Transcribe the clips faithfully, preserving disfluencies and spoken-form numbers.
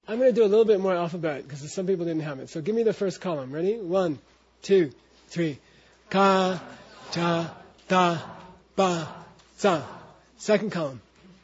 I'm going to do a little bit more alphabet because some people didn't have it. So give me the first column. Ready? One, two, three. Ka, cha, ta, ba, sa. Second column.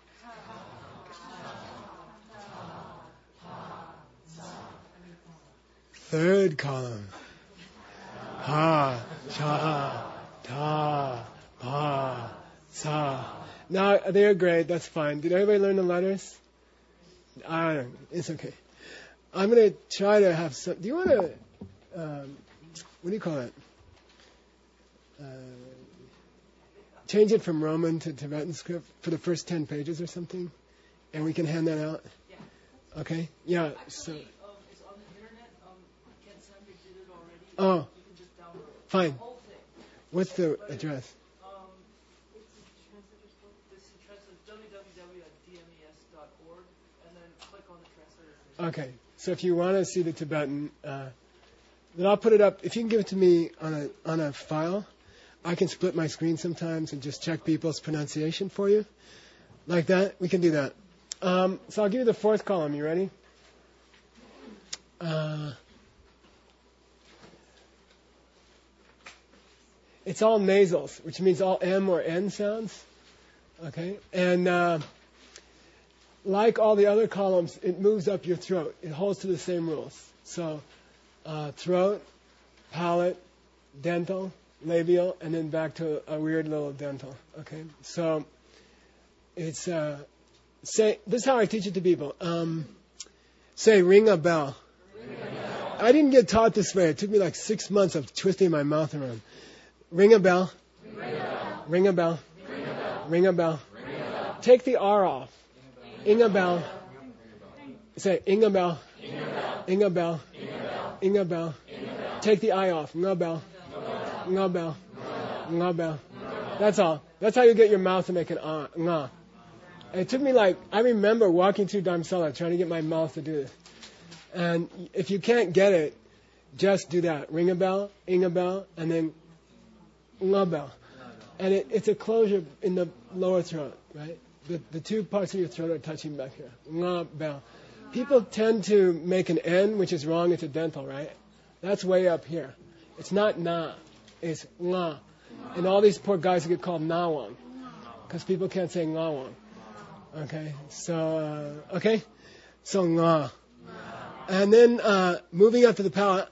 Third column. Ha, cha, ta, ba, sa. Now, they're great. That's fine. Did everybody learn the letters? I don't know. It's okay. I'm going to try to have some... Do you want to... Um, what do you call it? Uh, change it from Roman to Tibetan script for the first ten pages or something? And we can hand that out? Yeah. Okay? Yeah. Actually, so. um, it's on the internet. Um, Ken Sandberg did it already. Oh. You can just download it. Fine. The whole thing. What's the But address? Um, what's the translator's code? This is translator w w w dot d m e s dot org, and then click on the translator thing. Okay. So if you want to see the Tibetan, uh, then I'll put it up. If you can give it to me on a on a file, I can split my screen sometimes and just check people's pronunciation for you. Like that. We can do that. Um, so I'll give you the fourth column. You ready? Uh, it's all nasals, which means all M or N sounds. Okay? And... Uh, like all the other columns, it moves up your throat. It holds to the same rules. So, uh, throat, palate, dental, labial, and then back to a weird little dental. Okay? So, it's, uh, say, this is how I teach it to people. Um, say, ring a bell. Ring a bell. I didn't get taught this way. It took me like six months of twisting my mouth around. Ring a bell. Ring a bell. Ring a bell. Ring a bell. Ring a bell. Ring a bell. Take the R off. Ingabel. Say Ingabel. Ingabel. Ingabel. Take the I off. Ngabel. Ngabel. Ngabel. That's all. That's how you get your mouth to make an ah, nga. And it took me like, I remember walking through Dharamsala trying to get my mouth to do this. And if you can't get it, just do that. Ring a bell, Ingabel, and then ngabel. And it, it's a closure in the lower throat, right? The, the two parts of your throat are touching back here. Nga bell. People tend to make an N, which is wrong. It's a dental, right? That's way up here. It's not na. It's nga. And all these poor guys get called nawang because people can't say ngawang. Okay? So, uh, okay? So nga. And then uh, moving up to the palate.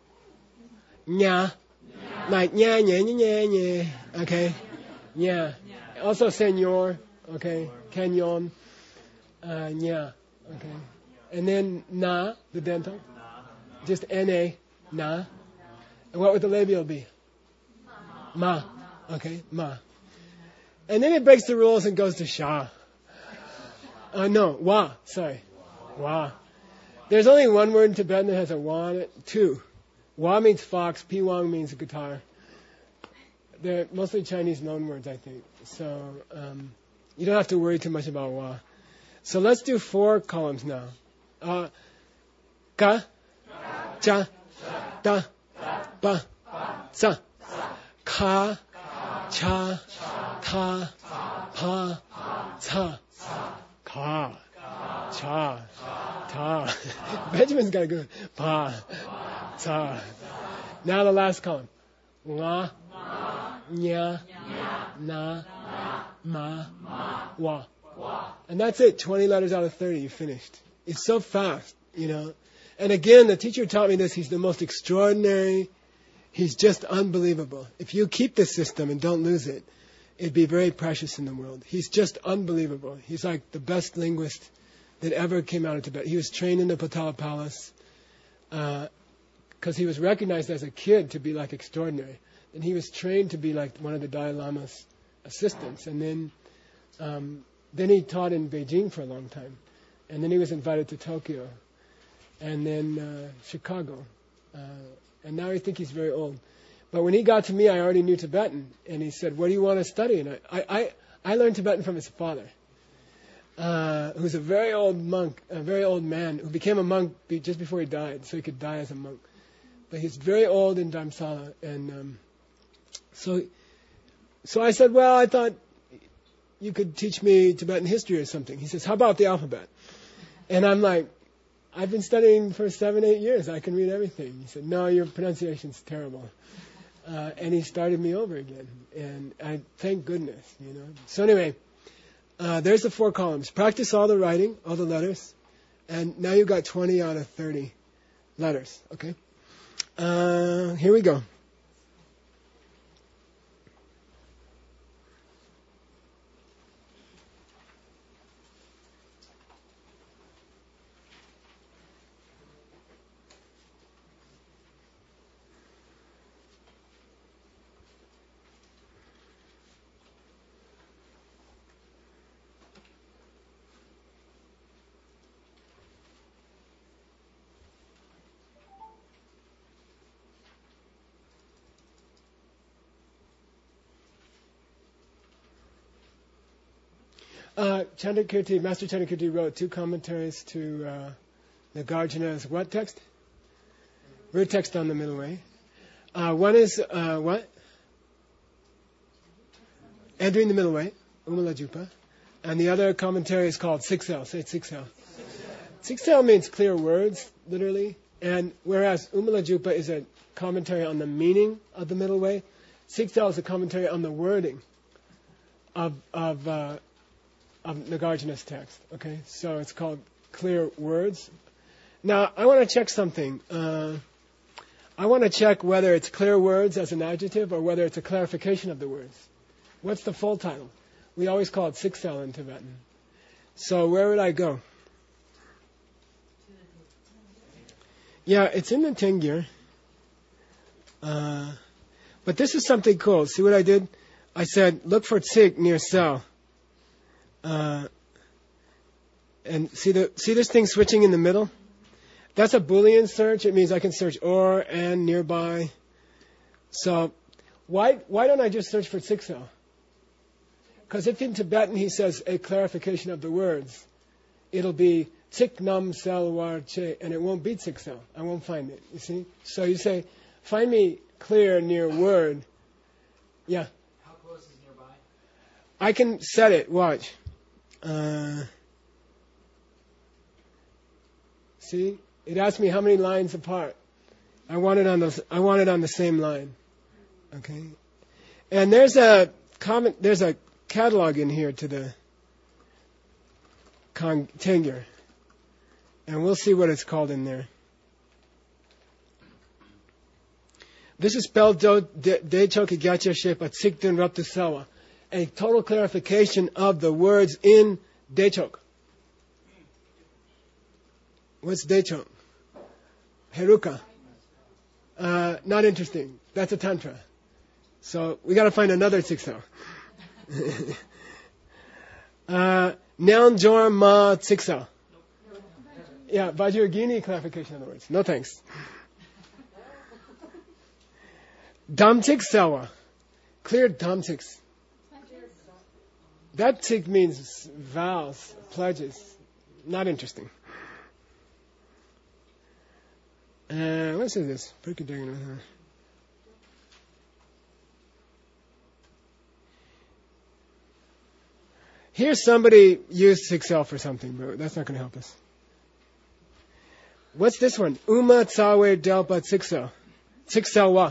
Nya. Like nya, nya, nya, nya, nya. Okay? Nya. Also senor. Okay, canyon, uh, nya, okay. And then na, the dental, just na, na. And what would the labial be? Ma, okay, ma. And then it breaks the rules and goes to sha. Uh, no, wa, sorry, wa. There's only one word in Tibetan that has a wa in it, two. Wa means fox, piwang means guitar. They're mostly Chinese loan words, I think. So, um... you don't have to worry too much about wa. So let's do four columns now. Uh, ka, cha, ta, ba, sa. Ka, cha, ta, pa, sa. Ka, cha, ta. Benjamin's got a good pa, sa. Now the last column. Nga, nya, na, ma, wa. And that's it. twenty letters out of thirty. You finished. It's so fast, you know. And again, the teacher taught me this. He's the most extraordinary. He's just unbelievable. If you keep this system and don't lose it, it'd be very precious in the world. He's just unbelievable. He's like the best linguist that ever came out of Tibet. He was trained in the Potala Palace because uh, he was recognized as a kid to be like extraordinary. And he was trained to be like one of the Dalai Lama's assistants. And then um, then he taught in Beijing for a long time. And then he was invited to Tokyo. And then uh, Chicago. Uh, and now I think he's very old. But when he got to me, I already knew Tibetan. And he said, what do you want to study? And I, I, I learned Tibetan from his father, uh, who's a very old monk, a very old man, who became a monk be, just before he died, so he could die as a monk. But he's very old in Dharamsala. And um, so, so I said, well, I thought you could teach me Tibetan history or something. He says, how about the alphabet? And I'm like, I've been studying for seven, eight years. I can read everything. He said, no, your pronunciation's terrible. Uh, and he started me over again. And I thank goodness, you know. So anyway, uh, there's the four columns. Practice all the writing, all the letters. And now you've got twenty out of thirty letters, okay? Uh, here we go. Uh, Chandrakirti, Master Chandrakirti wrote two commentaries to uh, Nagarjuna's what text? Root text on the middle way. Uh, one is uh, what? Entering the middle way, Umalajupa. And the other commentary is called Siksel. Say Siksel. Siksel means clear words, literally. And whereas Umalajupa is a commentary on the meaning of the middle way, Siksel is a commentary on the wording of of uh, of Nagarjuna's text. Okay, so it's called Clear Words. Now, I want to check something. Uh, I want to check whether it's clear words as an adjective or whether it's a clarification of the words. What's the full title? We always call it Siksel in Tibetan. So where would I go? Yeah, it's in the Tengyur. Uh, but this is something cool. See what I did? I said, look for tsig near sel. Uh, and see the see this thing switching in the middle? That's a Boolean search. It means I can search or, and, nearby. So why why don't I just search for Siksel? Because if in Tibetan he says a clarification of the words, it'll be Tsik nam sel war che, and it won't be Siksel. I won't find it, you see? So you say, find me clear near word. Yeah. How close is nearby? I can set it. Watch. Uh, see? It asks me how many lines apart. I want it on the I want it on the same line. Okay? And there's a comment there's a catalog in here to the Con- Tengyur. And we'll see what it's called in there. This is spelled Dechoki Gyatya Shepa Tsikdun Raptu Sawa. A total clarification of the words in Dechok. What's Dechok? Heruka. Uh, not interesting. That's a tantra. So we got to find another Siksel. uh, Nyan Jor Ma Siksel. Yeah, Vajragini clarification of the words. No thanks. Damtik Sawa. Clear Damtiks. That tik means vows, pledges. Not interesting. Uh, what is this? Here's somebody used Siksel for something, but that's not going to help us. What's this one? Uma Tsawe Delpa Siksel. Siksel wa.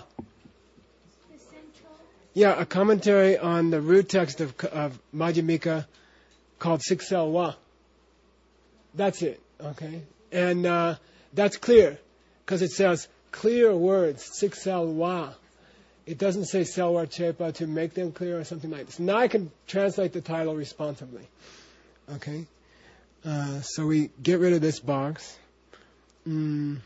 Yeah, a commentary on the root text of, of Madhyamika called Siksel wa. That's it, okay? And uh, that's clear, because it says clear words, Siksel wa. It doesn't say Selwar Chepa to make them clear or something like this. Now I can translate the title responsibly. Okay? Uh, so we get rid of this box. Mm.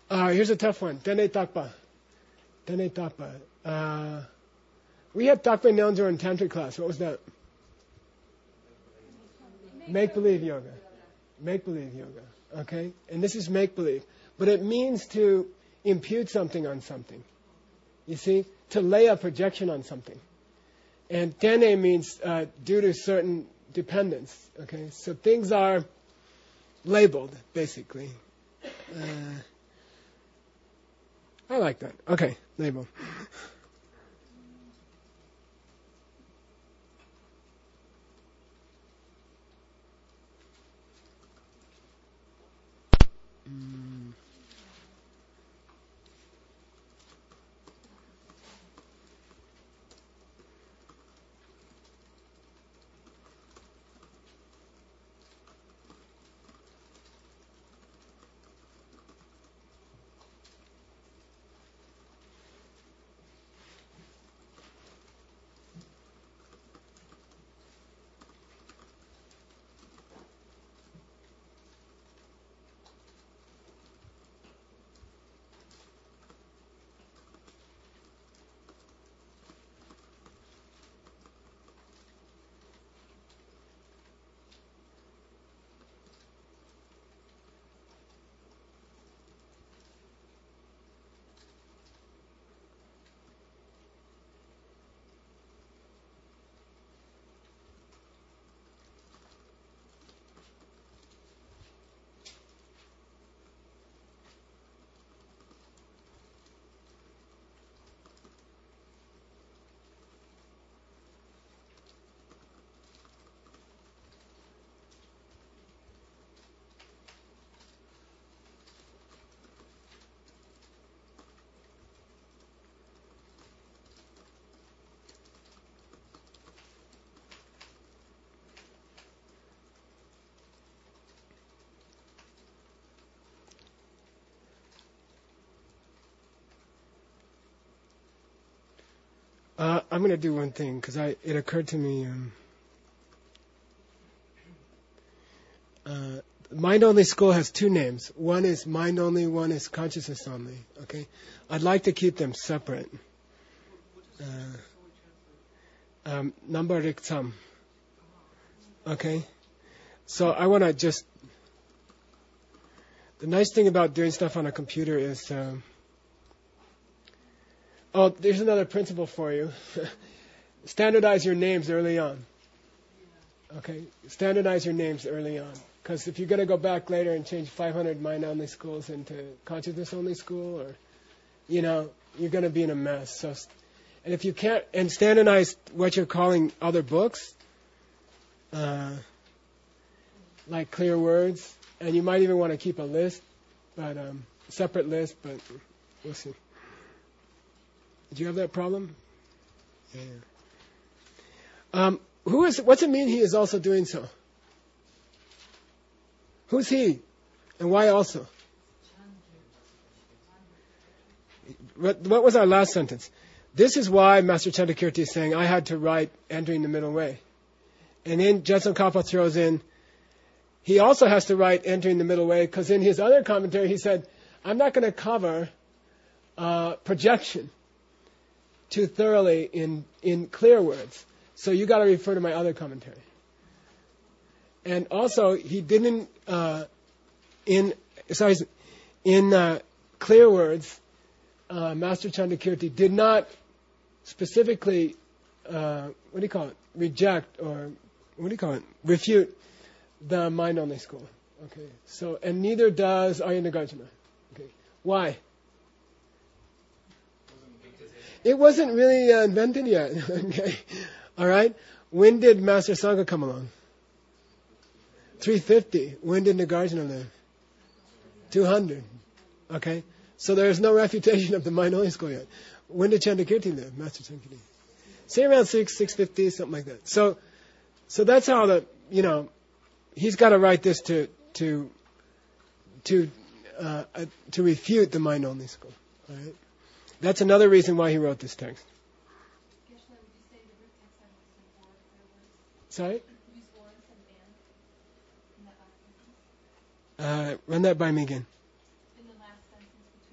Uh, here's a tough one. Tene takpa. Tene takpa. Uh, we had takpa Nyonjo in tantric class. What was that? Make-believe yoga. Make-believe yoga. Okay? And this is make-believe. But it means to impute something on something. You see? To lay a projection on something. And tene means uh, due to certain dependence. Okay? So things are labeled, basically. Uh, I like that. Okay, label. Mm. Uh, I'm going to do one thing because I it occurred to me. Um, uh, Mind Only School has two names. One is Mind Only, one is Consciousness Only. Okay, I'd like to keep them separate. Uh, um, Nambarik Tsam. Okay, so I want to just. The nice thing about doing stuff on a computer is. Um, oh, there's another principle for you. Standardize your names early on. Okay, standardize your names early on. Because if you're going to go back later and change five hundred mind-only schools into consciousness-only school, or, you know, you're going to be in a mess. So, and if you can't, and standardize what you're calling other books, uh, like clear words, and you might even want to keep a list, but um, separate list, but we'll see. Do you have that problem? Yeah. Um, who is? What's it mean he is also doing so? Who's he? And why also? What, what was our last sentence? This is why Master Chandrakirti is saying, I had to write entering the middle way. And then Jetsun Kappa throws in, he also has to write entering the middle way, because in his other commentary he said, I'm not going to cover uh, projection too thoroughly in, in clear words. So you got to refer to my other commentary. And also, he didn't, uh, in, sorry, in uh, clear words, uh, Master Chandrakirti did not specifically, uh, what do you call it, reject or, what do you call it, refute the mind-only school. Okay, so, and neither does Arya Nagarjuna. Okay, why? It wasn't really uh, invented yet. Okay, all right. When did Master Sangha come along? three fifty. When did Nagarjuna live? two hundred. Okay? So there is no refutation of the mind-only school yet. When did Chandrakirti live? Master Chandrakirti. Say around six, six fifty, something like that. So so that's how the, you know, he's got to write this to to to uh, uh, to refute the mind-only school. All right? That's another reason why he wrote this text. Sorry? Uh, run that by me again. In the last sentence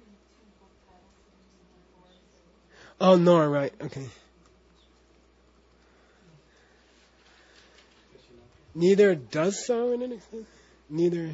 Oh, nor, right. Okay. Neither does so in an extent. Neither.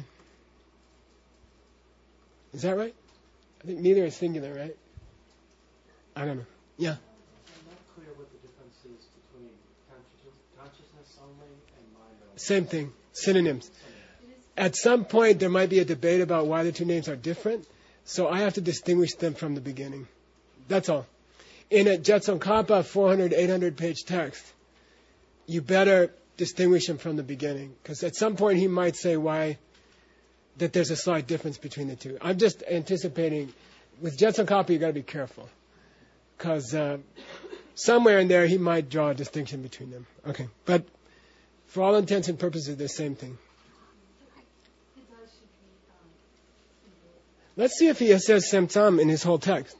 Is that right? I think neither is singular, right? I don't know. Yeah. I'm not clear what the difference is between consciousness, consciousness only and mind only. Same thing. Synonyms. At some point, there might be a debate about why the two names are different, so I have to distinguish them from the beginning. That's all. In a Jetsongkhapa four hundred, eight hundred page text, you better distinguish them from the beginning, because at some point he might say why that there's a slight difference between the two. I'm just anticipating, with Jetsongkhapa you got to be careful, because uh, somewhere in there he might draw a distinction between them. Okay, but for all intents and purposes, they're the same thing. Let's see if he says semtsam in his whole text.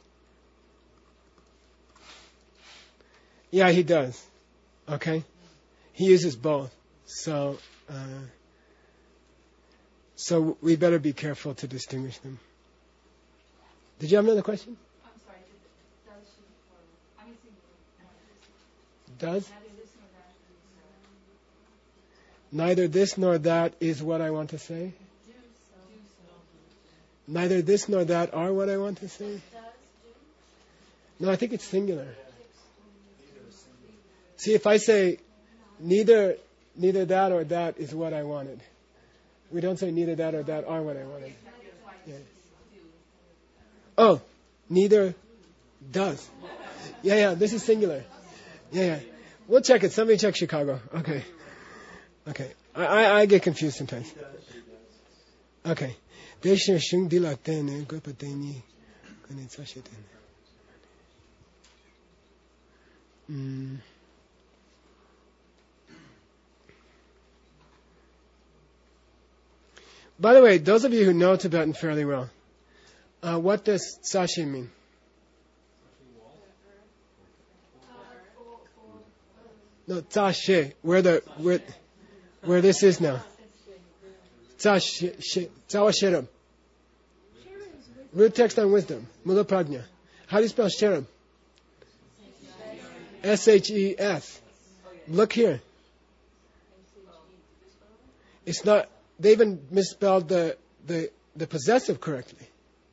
Yeah, he does. Okay? He uses both. So, uh, so we better be careful to distinguish them. Did you have another question? I'm sorry. Does she for, I mean, Does? Neither this nor that is what I want to say. Neither this nor that are what I want to say. No, I think it's singular. See, if I say neither neither that or that is what I wanted, we don't say neither that or that are what I wanted. Yeah. Oh, neither does. Yeah, yeah, this is singular. Yeah, yeah. We'll check it. Somebody check Chicago. Okay. Okay. I, I, I get confused sometimes. Okay. Desha shung dilatene gopateni kanitsashiten. Mm. By the way, those of you who know Tibetan fairly well, uh, what does sashe mean? No, tashe, where the where where this is now. Tashe, tawasheram. Root text on wisdom, mula prajna. How do you spell sheram? S H E S. Look here. It's not. They even misspelled the the, the possessive correctly.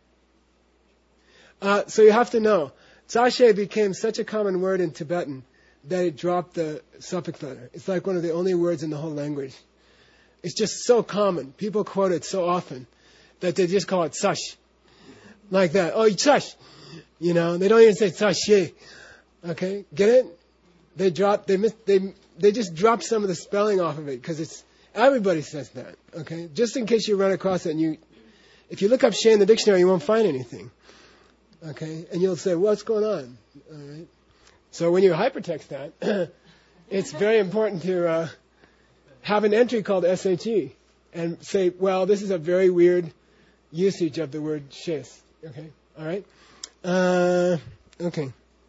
Uh, so you have to know, Tsashe became such a common word in Tibetan that it dropped the suffix letter. It's like one of the only words in the whole language. It's just so common. People quote it so often that they just call it Tsash. Like that. Oh, Tsash. You know, they don't even say Tsashe. Okay, get it? They drop. They miss. They they just drop some of the spelling off of it because it's. Everybody says that, okay? Just in case you run across it and you, if you look up She in the dictionary, you won't find anything, okay? And you'll say, what's going on, all right? So when you hypertext that, it's very important to uh, have an entry called S H E and say, well, this is a very weird usage of the word shes, okay? All right? Uh, okay.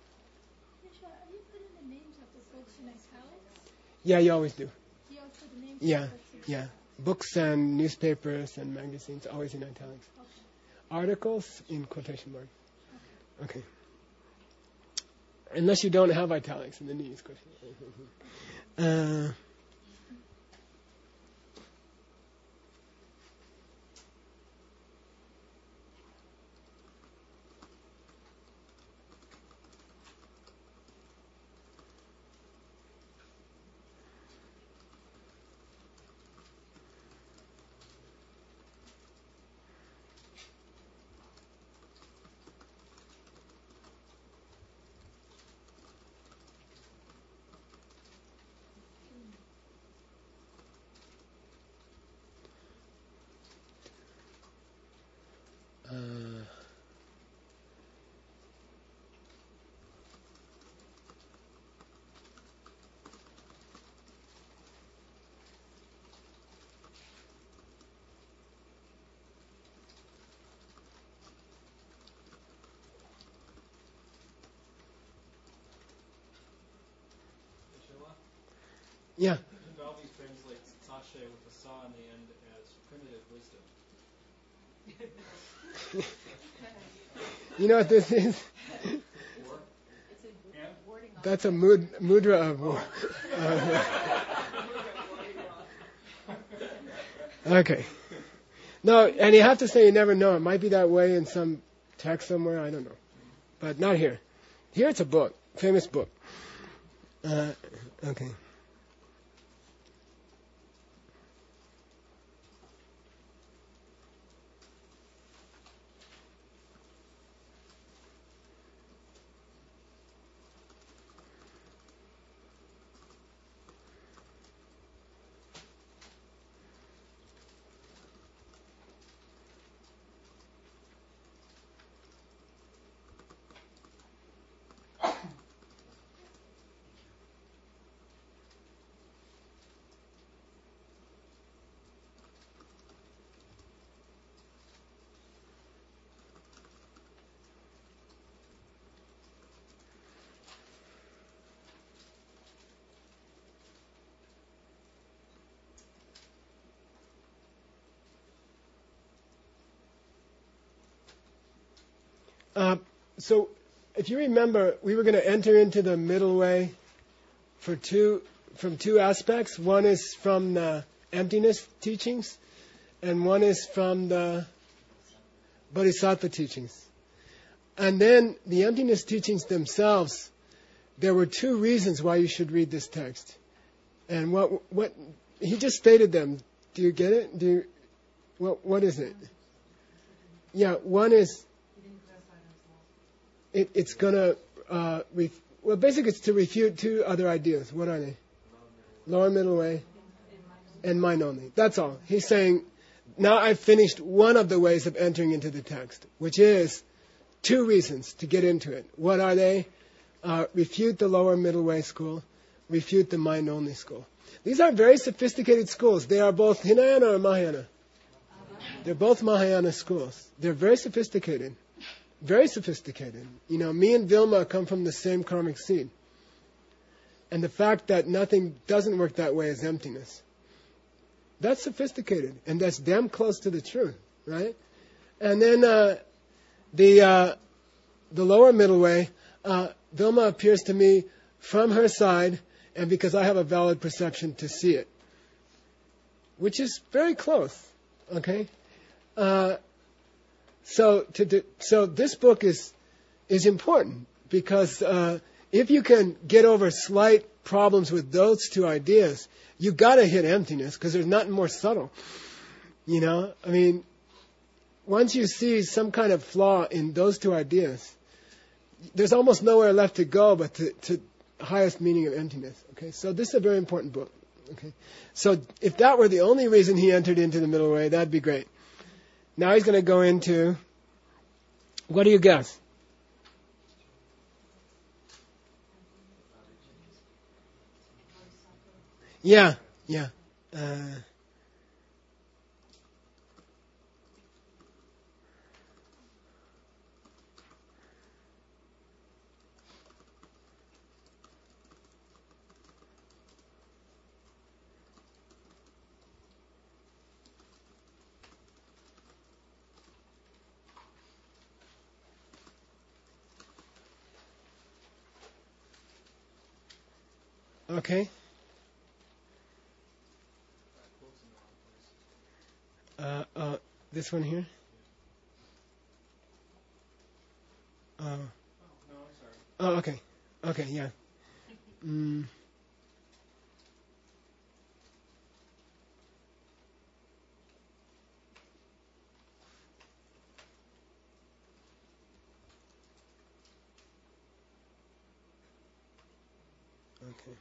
Yeah, you always do. Yeah, yeah. Books and newspapers and magazines, always in italics. Okay. Articles in quotation marks. Okay. okay. Unless you don't have italics in the news question. Uh, Uh, yeah. Valvi translates Tashe with a sa in the end as primitive wisdom. You know what this is? wording on That's a mud, mudra of. Uh, okay. No, and you have to say you never know. It might be that way in some text somewhere. I don't know, but not here. Here it's a book, famous book. Uh, okay. Uh, so, if you remember, we were going to enter into the middle way for two, from two aspects. One is from the emptiness teachings, and one is from the Bodhisattva teachings. And then the emptiness teachings themselves, there were two reasons why you should read this text. And what what he just stated them. Do you get it? Do you, what what is it? Yeah, one is it, it's gonna uh, ref, well basically it's to refute two other ideas. What are they? Lower middle way and mind only. That's all. He's saying now I've finished one of the ways of entering into the text, which is two reasons to get into it. What are they? Uh, refute the lower middle way school, refute the mind only school. These are very sophisticated schools. They are both Hinayana or Mahayana. They're both Mahayana schools. They're very sophisticated. Very sophisticated. You know, me and Vilma come from the same karmic seed. And the fact that nothing doesn't work that way is emptiness. That's sophisticated. And that's damn close to the truth, right? And then uh, the uh, the lower middle way, uh, Vilma appears to me from her side, and because I have a valid perception to see it, which is very close. Okay, uh, so to do, so this book is is important because uh, if you can get over slight problems with those two ideas, you got to hit emptiness because there's nothing more subtle. You know, I mean, once you see some kind of flaw in those two ideas, there's almost nowhere left to go but to, to highest meaning of emptiness. Okay, so this is a very important book. Okay, so if that were the only reason he entered into the middle way, that'd be great. Now he's going to go into, what do you guess? Yeah, yeah. Uh, okay. Uh, uh, this one here? Uh, Oh, no, I'm sorry. oh, okay. Okay, yeah. Mm. Okay.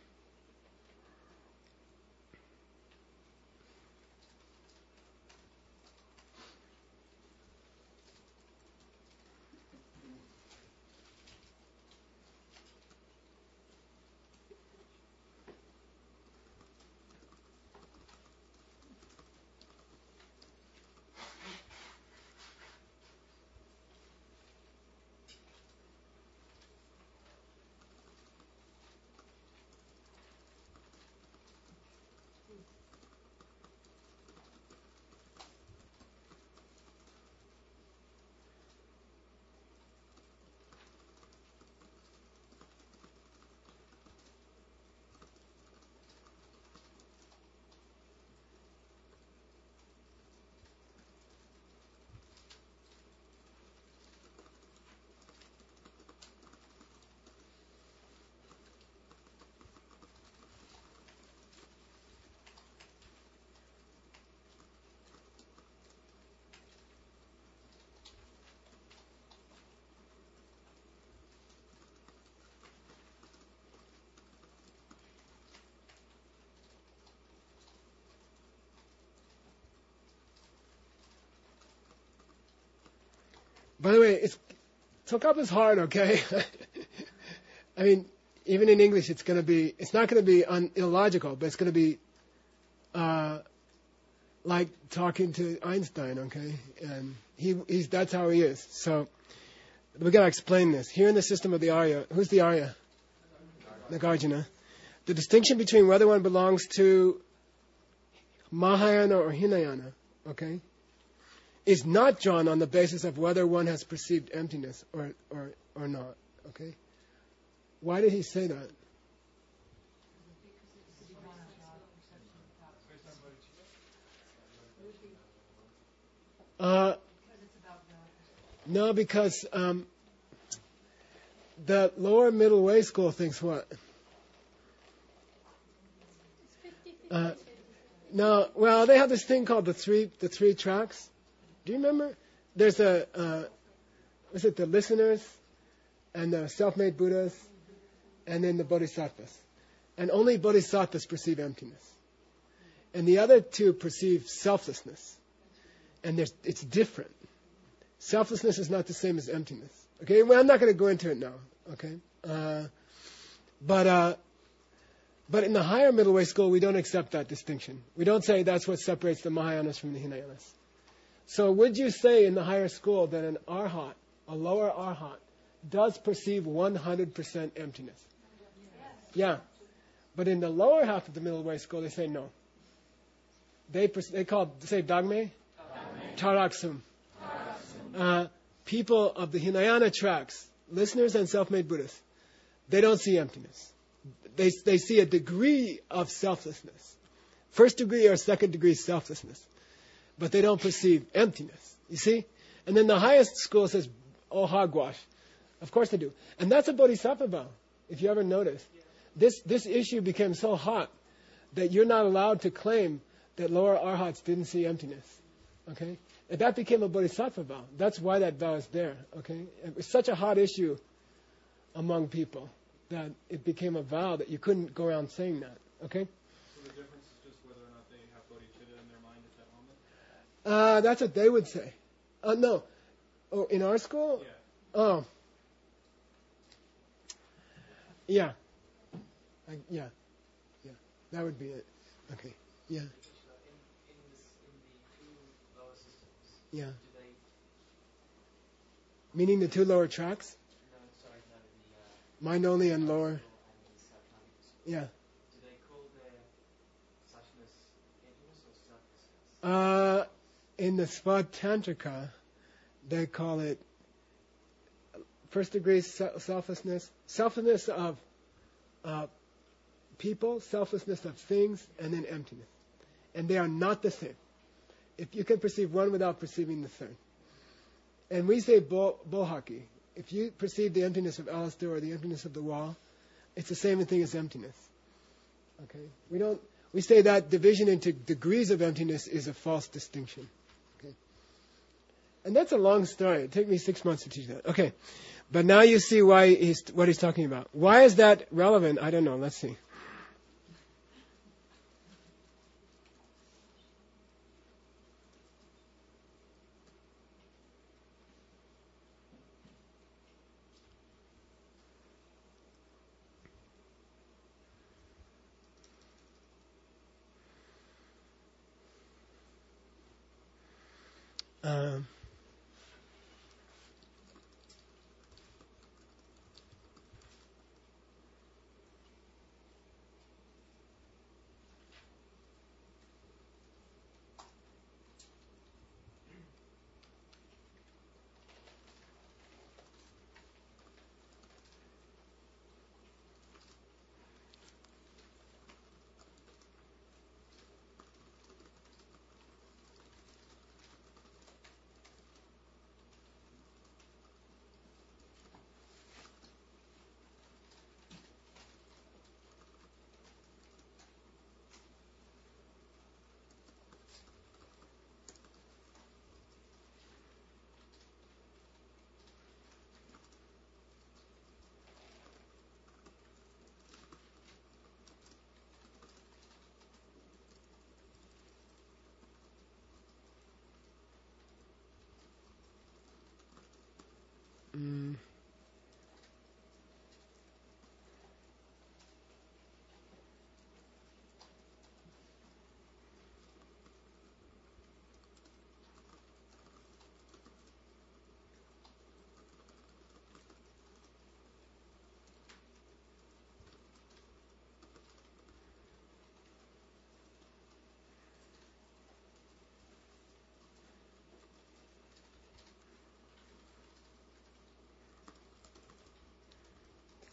By the way, it's Tsokap is hard, okay? I mean, even in English, it's going to be, it's not going to be un, illogical, but it's going to be uh, like talking to Einstein, okay? And he, he's, that's how he is. So we got to explain this. Here in the system of the Arya, who's the Arya? Nagarjuna. The distinction between whether one belongs to Mahayana or Hinayana, okay, is not drawn on the basis of whether one has perceived emptiness or, or, or not, okay? Why did he say that? Uh, no, because um, the lower middle way school thinks what? Uh, no, well, they have this thing called the three the three tracks. Do you remember? There's a, uh, was it the listeners and the self-made Buddhas and then the bodhisattvas. And only bodhisattvas perceive emptiness. And the other two perceive selflessness. And there's, it's different. Selflessness is not the same as emptiness. Okay, well, I'm not going to go into it now. Okay, uh, but uh, but in the higher middle way school, we don't accept that distinction. We don't say that's what separates the Mahayanas from the Hinayanas. So would you say in the higher school that an arhat, a lower arhat, does perceive one hundred percent emptiness? Yes. Yeah. But in the lower half of the middle way school, they say no. They per- they call, say dagme? Taraksum. Uh, people of the Hinayana tracks, listeners and self-made Buddhists, they don't see emptiness. They they see a degree of selflessness. First degree or second degree selflessness. But they don't perceive emptiness. You see? And then the highest school says, oh, hogwash. Of course they do. And that's a bodhisattva vow, if you ever noticed. This this issue became so hot that you're not allowed to claim that lower arhats didn't see emptiness. Okay? And that became a bodhisattva vow. That's why that vow is there. Okay? It was such a hot issue among people that it became a vow that you couldn't go around saying that. Okay? So the difference is just whether or not they have bodhicitta in their mind at that moment? Uh, that's what they would say. Uh, no. Oh, in our school? Yeah. Oh. Yeah. I, yeah. Yeah. That would be it. Okay. Yeah. In, in, this, in the two lower systems, Yeah. do they, Meaning the two lower tracks? no, sorry, no, in the uh, Mind only and lower. and the Sattvantika, Yeah. do they call their suchness emptiness or selflessness? Uh, in the Svatantrika, they call it first degree se- selflessness, selflessness of uh, people, selflessness of things, and then emptiness. And they are not the same. If you can perceive one without perceiving the third. And we say bo- bohaki. If you perceive the emptiness of Alistair or the emptiness of the wall, it's the same thing as emptiness. Okay? We don't. We say that division into degrees of emptiness is a false distinction. Okay? And that's a long story. It took me six months to teach that. Okay. But now you see why he's, what he's talking about. Why is that relevant? I don't know. Let's see. Um,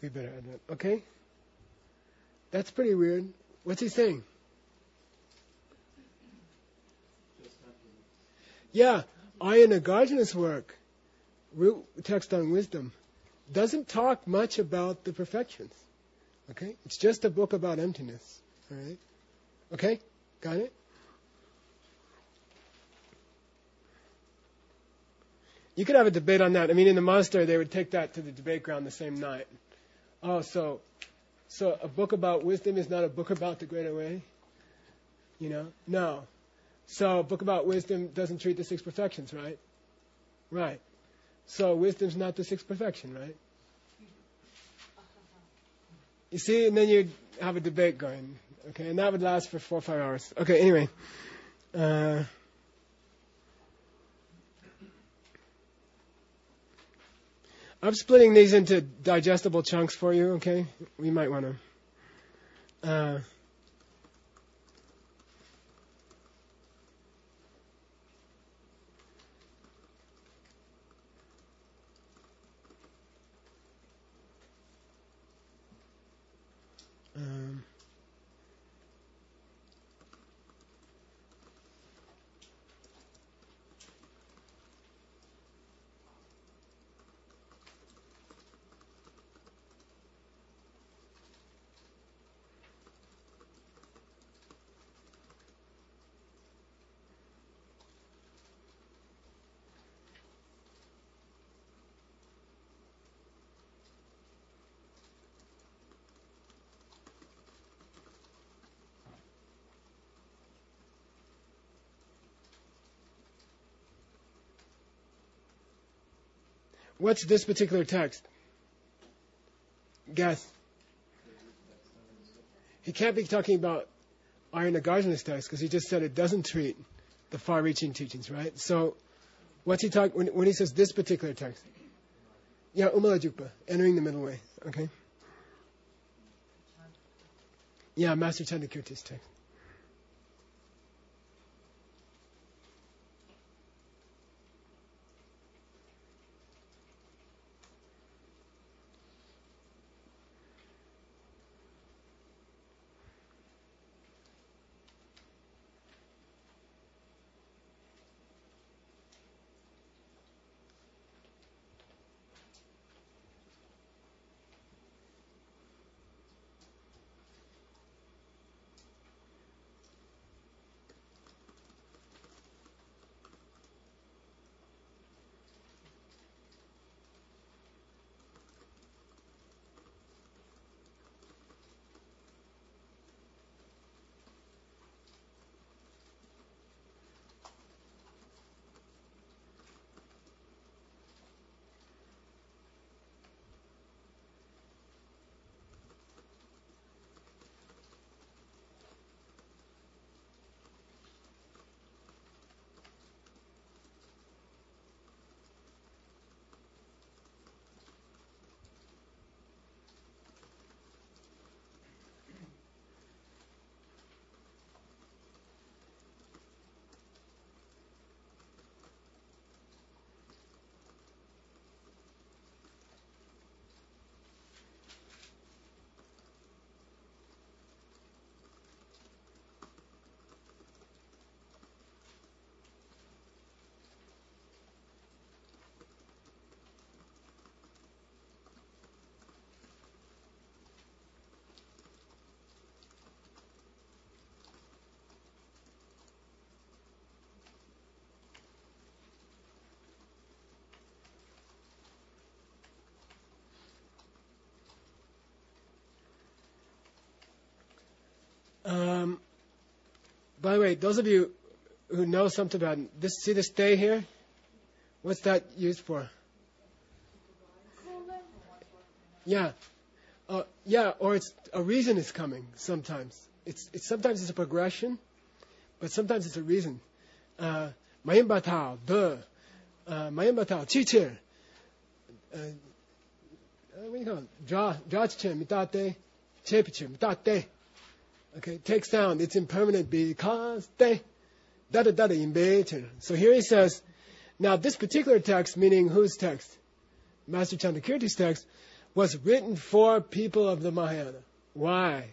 We better add that. Okay? That's pretty weird. What's he saying? Yeah, Nagarjuna's work, root text on wisdom, doesn't talk much about the perfections. Okay? It's just a book about emptiness. All right? Okay? Got it? You could have a debate on that. I mean, in the monastery, they would take that to the debate ground the same night. Oh, so so a book about wisdom is not a book about the greater way? You know? No. So a book about wisdom doesn't treat the six perfections, right? Right. So wisdom's not the sixth perfection, right? You see, and then you'd have a debate going. Okay, and that would last for four or five hours. Okay, anyway. Uh, I'm splitting these into digestible chunks for you, okay? We might want to. Uh, um, What's this particular text? Guess. He can't be talking about Nagarjuna's text because he just said it doesn't treat the far-reaching teachings, right? So, what's he talking when, when he says this particular text? Yeah, Umalajukpa, entering the middle way. Okay. Yeah, Master Chandakirti's text. Um, by the way, those of you who know something about this, see this day here? What's that used for? Yeah. Uh, yeah, or it's a reason is coming sometimes. It's, it's sometimes it's a progression, but sometimes it's a reason. Uh, Mayin batao, de, Mayin batao, chichir. What do you call it? Dra, drachichir, mitate, chepichir, mitate. Okay, takes down. It's impermanent because they, da da da da in beiter. So here he says, now this particular text, meaning whose text? Master Chandakirti's text. was written for people of the Mahayana. Why?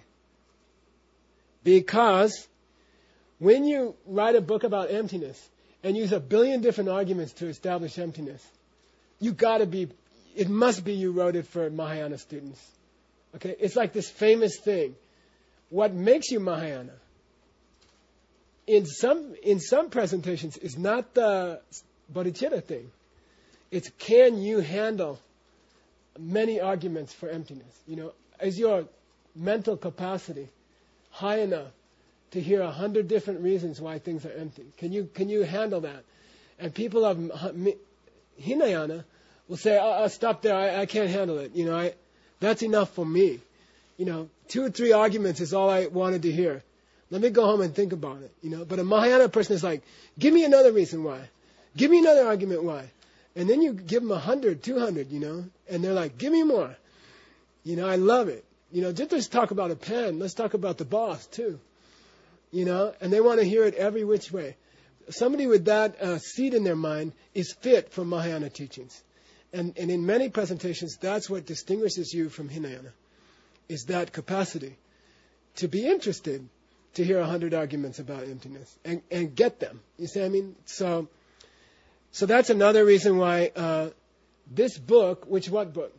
Because when you write a book about emptiness and use a billion different arguments to establish emptiness, you gotta be, it must be you wrote it for Mahayana students. Okay? It's like this famous thing. What makes you Mahayana? In some, in some presentations, is not the bodhicitta thing. It's can you handle many arguments for emptiness? You know, is your mental capacity high enough to hear a hundred different reasons why things are empty? Can you can you handle that? And people of Hinayana will say, oh, oh, stop there, I, I can't handle it. You know, I, that's enough for me. You know, two or three arguments is all I wanted to hear. Let me go home and think about it. You know, but a Mahayana person is like, give me another reason why. Give me another argument why. And then you give them a hundred, two hundred, you know, and they're like, give me more. You know, I love it. You know, just let's talk about a pen. Let's talk about the boss too. You know, and they want to hear it every which way. Somebody with that uh, seed in their mind is fit for Mahayana teachings. And, and in many presentations, that's what distinguishes you from Hinayana, is that capacity to be interested to hear a hundred arguments about emptiness and, and get them. You see what I mean? So, so that's another reason why uh, this book, which what book?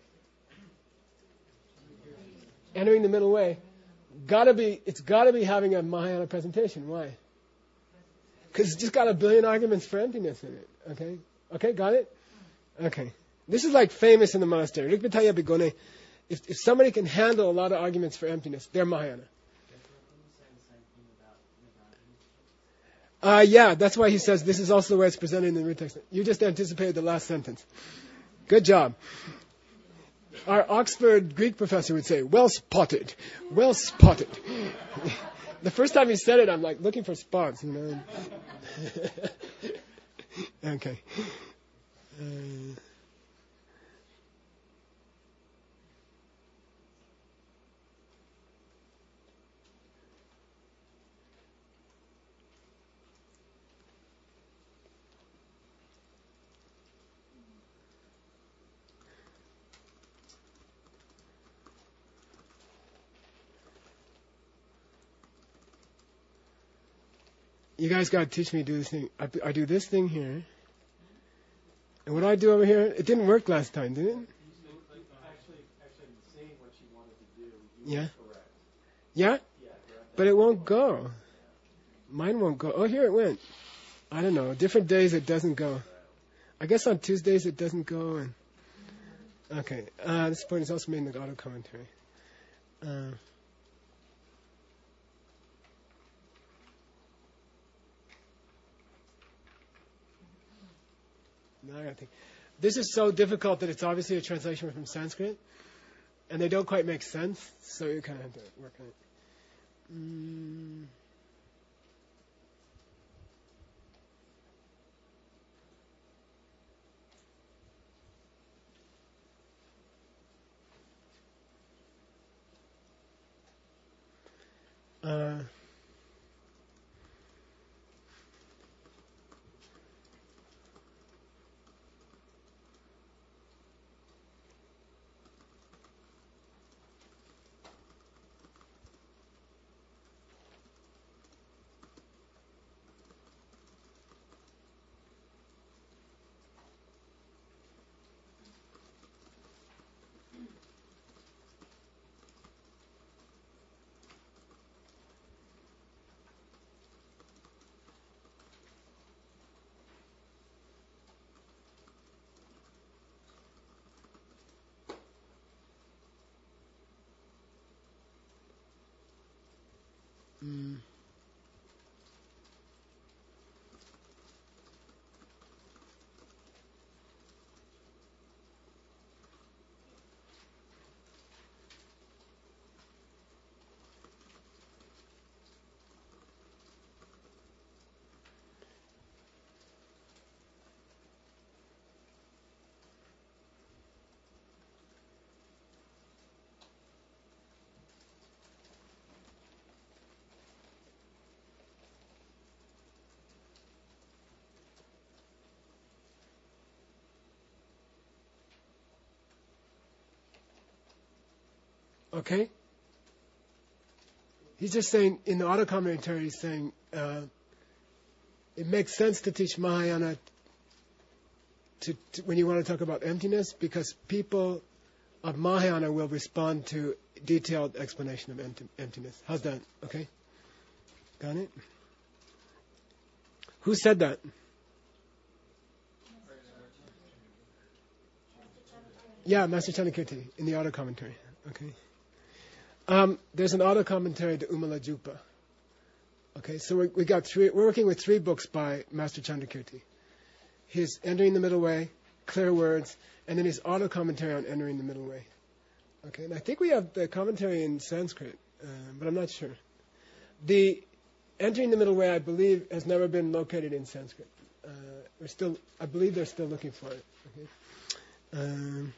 Entering the Middle Way. Gotta be, it's gotta be having a Mahayana presentation. Why? Because it's just got a billion arguments for emptiness in it. Okay? Okay, got it? Okay. This is like famous in the monastery. Rikmitaya Bigone. If, if somebody can handle a lot of arguments for emptiness, they're Mahayana. Uh, yeah, that's why he says this is also the way it's presented in the root text. You just anticipated the last sentence. Good job. Our Oxford Greek professor would say, well spotted, well spotted. The first time he said it, I'm like looking for spots, you know. Okay. Uh, You guys got to teach me to do this thing. I, I do this thing here. And what do I do over here? It didn't work last time, did it? Actually, actually saying what you wanted to do, you Yeah. were correct. Yeah? Yeah, correct. But it won't go. Mine won't go. Oh, here it went. I don't know. Different days it doesn't go. I guess on Tuesdays it doesn't go. And okay. Uh, this point is also made in the auto commentary. Uh, now I gotta think. This is so difficult that it's obviously a translation from Sanskrit, and they don't quite make sense, so you kind of have to work on it. Mm. Uh, mm. Okay? He's just saying, in the auto commentary, he's saying, uh, it makes sense to teach Mahayana to, to, when you want to talk about emptiness, because people of Mahayana will respond to detailed explanation of empty, emptiness. How's that? Okay? Got it? Who said that? Yeah, Master Chanakirti in the auto commentary. Okay. Um, there's an auto commentary to Umala Jupa. Okay, so we, we got three. We're working with three books by Master Chandrakirti. His Entering the Middle Way, Clear Words, and then his auto commentary on Entering the Middle Way. Okay, and I think we have the commentary in Sanskrit, uh, but I'm not sure. The Entering the Middle Way, I believe, has never been located in Sanskrit. Uh, we're still, I believe, they're still looking for it. Okay. Um,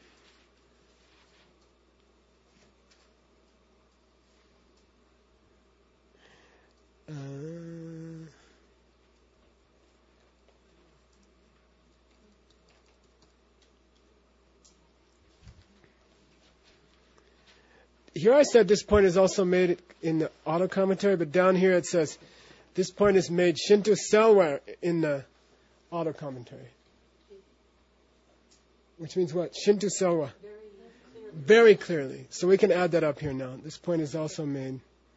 Uh, here I said this point is also made in the auto commentary, but down here it says this point is made Shinto Selwa in the auto commentary. Which means what? Shinto Selwa. Very clearly. So we can add that up here now. This point is also made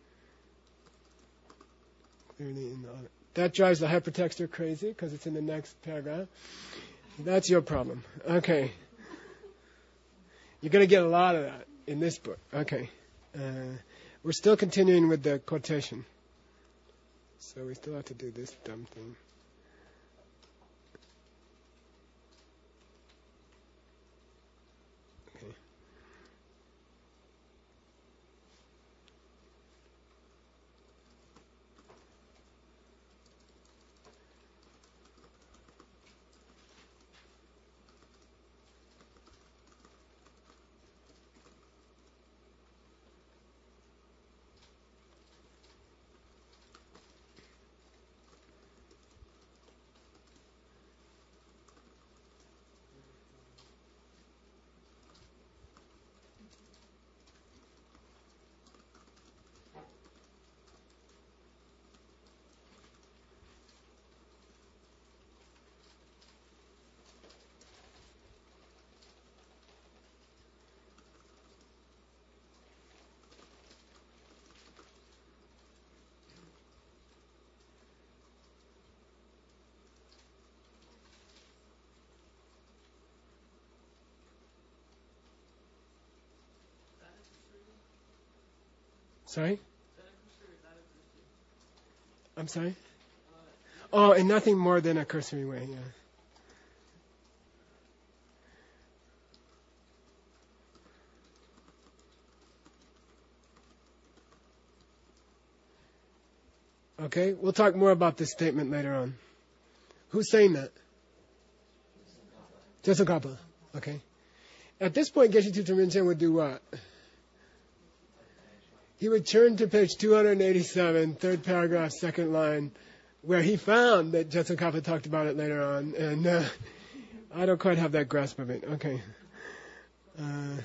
clearly in the auto. That drives the hypertexter crazy because it's in the next paragraph. That's your problem. Okay. You're going to get a lot of that in this book. Okay. Uh, we're still continuing with the quotation. So we still have to do this dumb thing. Okay. Sorry? I'm sorry? Oh, in nothing more than a cursory way, yeah. Okay, we'll talk more about this statement later on. Who's saying that? Tsongkhapa. Okay. At this point, Geshe Tutu Rinchen would do what? He would turn to page two eighty-seven, third paragraph, second line, where he found that Tsongkhapa talked about it later on, and uh, I don't quite have that grasp of it. Okay. Uh,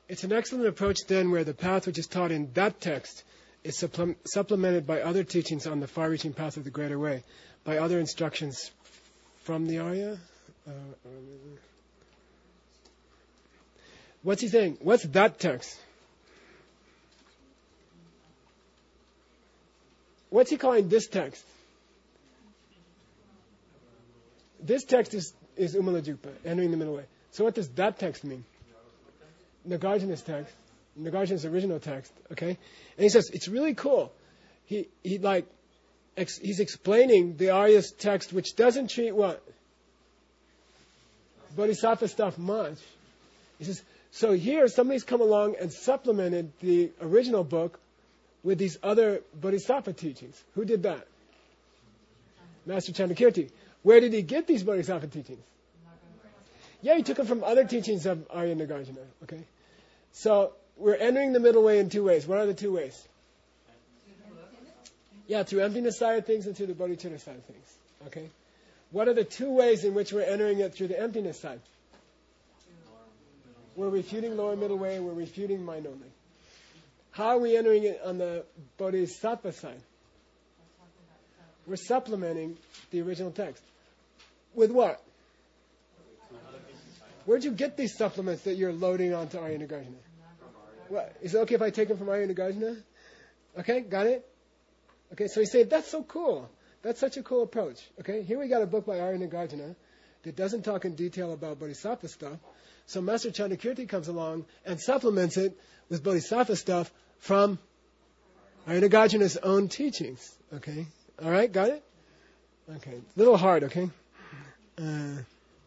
It's an excellent approach then where the path which is taught in that text is supplem- supplemented by other teachings on the far-reaching path of the greater way, by other instructions from the Arya. Uh, what's he saying? What's that text? What's he calling this text? This text is, is Umalajukpa, entering the middle way. So what does that text mean? Nagarjuna's text. Nagarjuna's original text, okay? And he says, it's really cool. He, he like, ex, he's explaining the Arya's text, which doesn't treat what? Bodhisattva stuff much. He says, so here somebody's come along and supplemented the original book with these other Bodhisattva teachings. Who did that? Master Chandrakirti. Where did he get these Bodhisattva teachings? Yeah, he took them from other teachings of Arya Nagarjuna, okay? So, we're entering the middle way in two ways. What are the two ways? Yeah, through emptiness side of things and through the bodhicitta side of things. Okay? What are the two ways in which we're entering it through the emptiness side? We're refuting lower middle way and we're refuting mind only. How are we entering it on the bodhisattva side? We're supplementing the original text. With what? Where'd you get these supplements that you're loading onto Arya Nagarjuna? What? Is it okay if I take them from Arya Nagarjuna? Okay, got it? Okay, so he's saying, that's so cool. That's such a cool approach. Okay, here we got a book by Arya Nagarjuna that doesn't talk in detail about bodhisattva stuff. So Master Chandrakirti comes along and supplements it with bodhisattva stuff from Arya Nagarjuna's own teachings. Okay, all right, got it? Okay, a little hard, okay? Uh,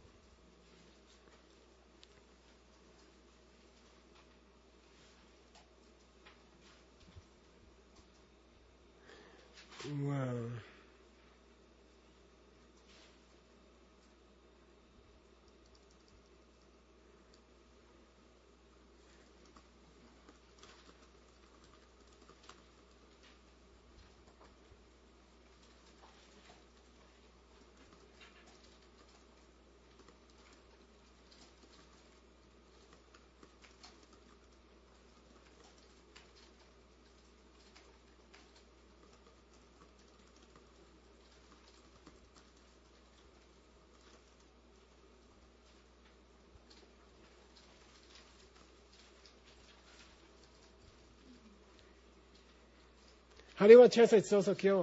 wow. How do you want to translate Soso Kyo?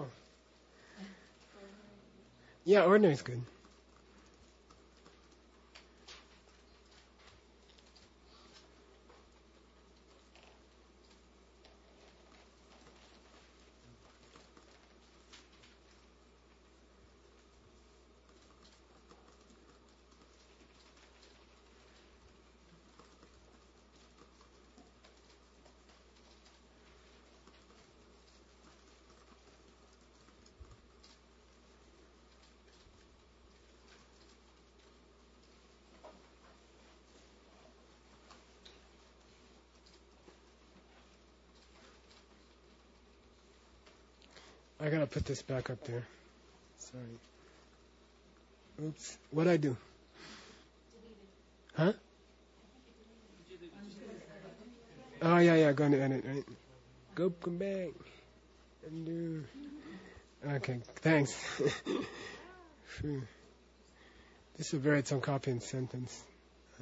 Yeah, ordinary is good. I gotta put this back up there. Sorry. Oops. What'd I do? Huh? Oh, yeah, yeah. Going to edit, right? Go, come back. Undo. Okay, thanks. Phew. This is a very Tsongkapian sentence. Uh,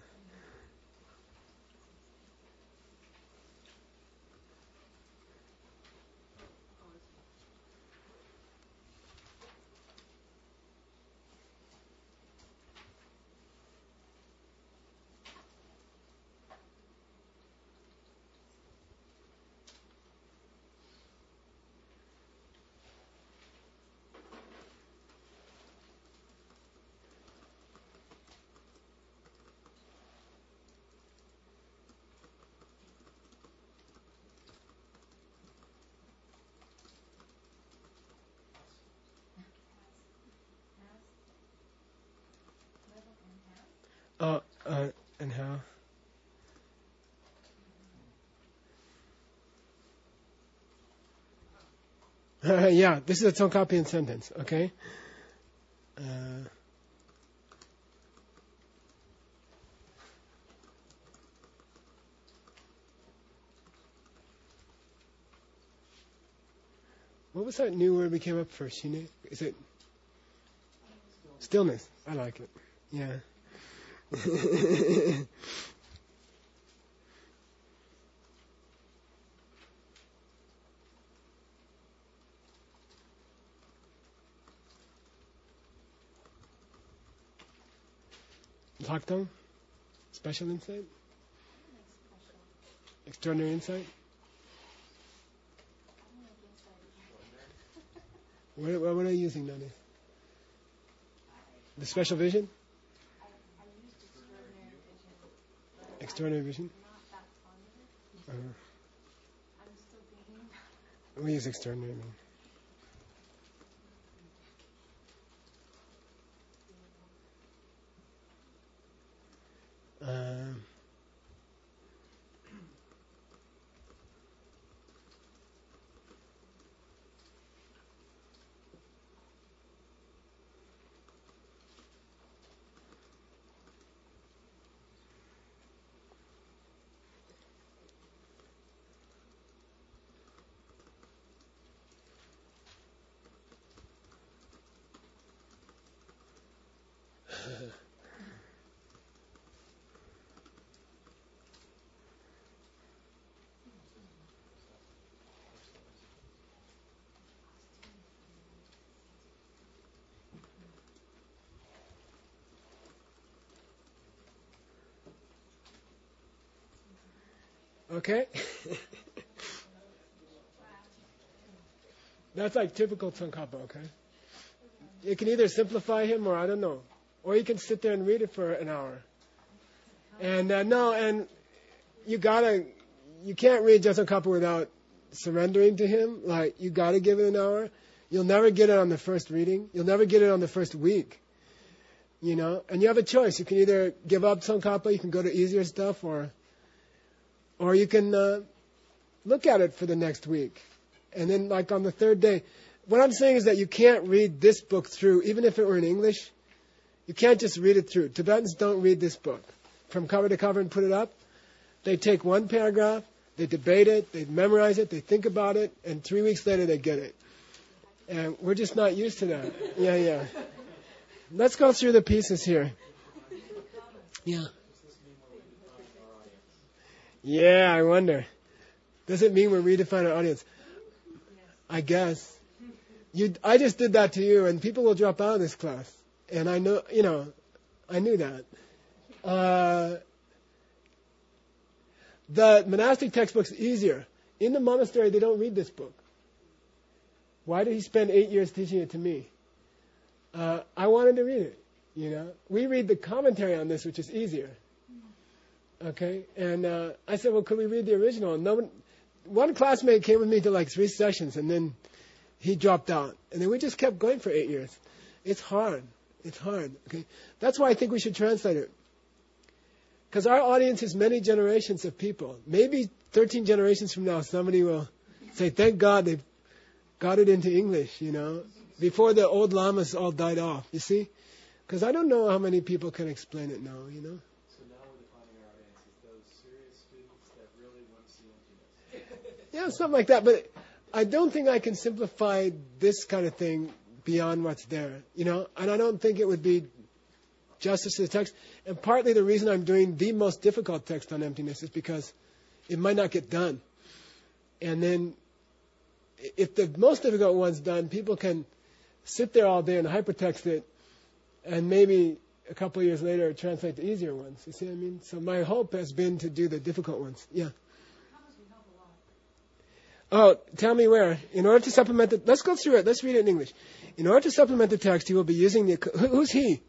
Oh, uh, and how? Yeah, this is a Tsongkapian sentence, okay? Uh, What was that new word we came up for, Shine? Is it stillness? I like it. Yeah. Bhaktam? Special insight? Extraordinary insight? What, what are you using nowadays? The special vision? I, I used extraordinary vision. but Extraordinary vision? I'm not that fond of it. Uh, I'm still thinking about it. we use extraordinary vision. Um, okay. That's like typical Tsongkhapa, okay? You can either simplify him or I don't know. Or you can sit there and read it for an hour. And uh, no, and you gotta, you can't read Tsongkhapa without surrendering to him. Like, you gotta give it an hour. You'll never get it on the first reading. You'll never get it on the first week. You know? And you have a choice. You can either give up Tsongkhapa, you can go to easier stuff, or or you can uh, look at it for the next week. And then, like, on the third day, what I'm saying is that you can't read this book through, even if it were in English. You can't just read it through. Tibetans don't read this book from cover to cover and put it up. They take one paragraph, they debate it, they memorize it, they think about it, and three weeks later they get it. And we're just not used to that. Yeah, yeah. Let's go through the pieces here. Yeah. Yeah, I wonder. Does it mean we're redefining our audience? I guess. You, I just did that to you, and people will drop out of this class. And I know, you know, I knew that. Uh, the monastic textbook's easier. In the monastery, they don't read this book. Why did he spend eight years teaching it to me? Uh, I wanted to read it, you know. We read the commentary on this, which is easier. Okay? And uh, I said, well, could we read the original? And no one, one classmate came with me to like three sessions, and then he dropped out. And then we just kept going for eight years. It's hard. It's hard. Okay? That's why I think we should translate it. Because our audience is many generations of people. Maybe thirteen generations from now, somebody will say, thank God they got it into English, you know, before the old lamas all died off, you see? Because I don't know how many people can explain it now, you know? So now we're defining our audience as those serious students that really want to see emptiness. Yeah, something like that. But I don't think I can simplify this kind of thing beyond what's there, you know? And I don't think it would be justice to the text. And partly the reason I'm doing the most difficult text on emptiness is because it might not get done. And then if the most difficult one's done, people can sit there all day and hypertext it and maybe a couple of years later translate the easier ones. You see what I mean? So my hope has been to do the difficult ones. Yeah. Oh, tell me where. In order to supplement the... Let's go through it. Let's read it in English. In order to supplement the text, you will be using the... Who, who's he?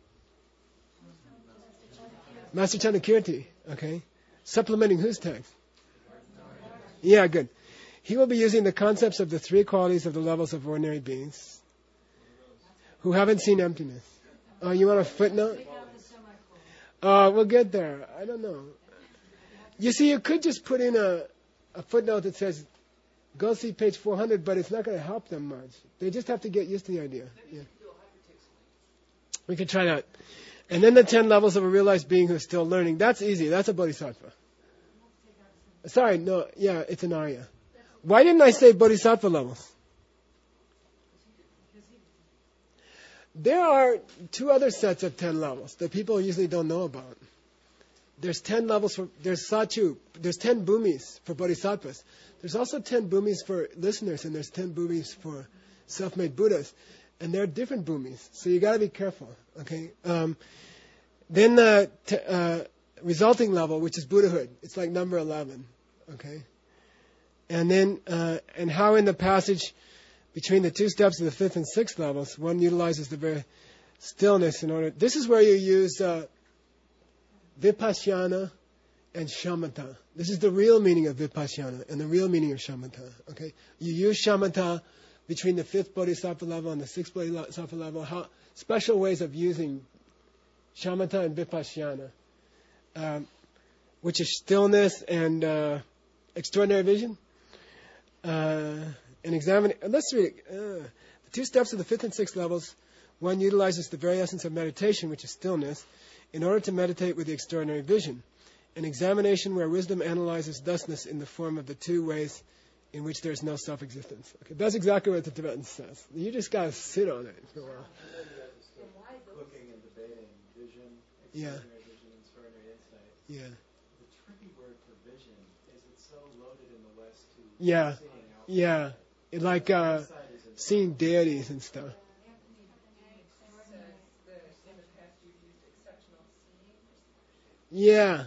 Master Chandakirti. Okay. Supplementing whose text? Yeah, good. He will be using the concepts of the three qualities of the levels of ordinary beings who haven't seen emptiness. Oh, you want a footnote? Uh, we'll get there. I don't know. You see, you could just put in a, a footnote that says, go see page four hundred, but it's not going to help them much. They just have to get used to the idea. Yeah. We could try that. And then the ten levels of a realized being who is still learning. That's easy. That's a bodhisattva. Sorry, no, yeah, it's an Arya. Why didn't I say bodhisattva levels? There are two other sets of ten levels that people usually don't know about. There's ten levels for, there's Sachu, there's ten bhumis for bodhisattvas. There's also ten bhumis for listeners, and there's ten bhumis for self-made Buddhas. And they're different bhumis, so you got to be careful, okay? Um, then the t- uh, resulting level, which is Buddhahood, it's like number eleven, okay? And then, uh, and how in the passage between the two steps of the fifth and sixth levels, one utilizes the very stillness in order. This is where you use uh, vipassana and shamatha. This is the real meaning of vipassana and the real meaning of shamatha. Okay, you use shamatha between the fifth bodhisattva level and the sixth bodhisattva level. How special ways of using shamatha and vipassana, um, which is stillness and uh, extraordinary vision. Uh, and examine. Let's read it. Uh, the two steps of the fifth and sixth levels. One utilizes the very essence of meditation, which is stillness, in order to meditate with the extraordinary vision. An examination where wisdom analyzes thusness in the form of the two ways in which there is no self-existence. Okay, that's exactly what the Tibetan says. You just got to sit on it for a while. Looking and debating vision, Yeah. extraordinary vision, and extraordinary insight. Yeah. The tricky word for vision is it's so loaded in the West to Yeah. seeing out. Yeah. It like uh, Insight is in seeing deities and stuff. Yeah.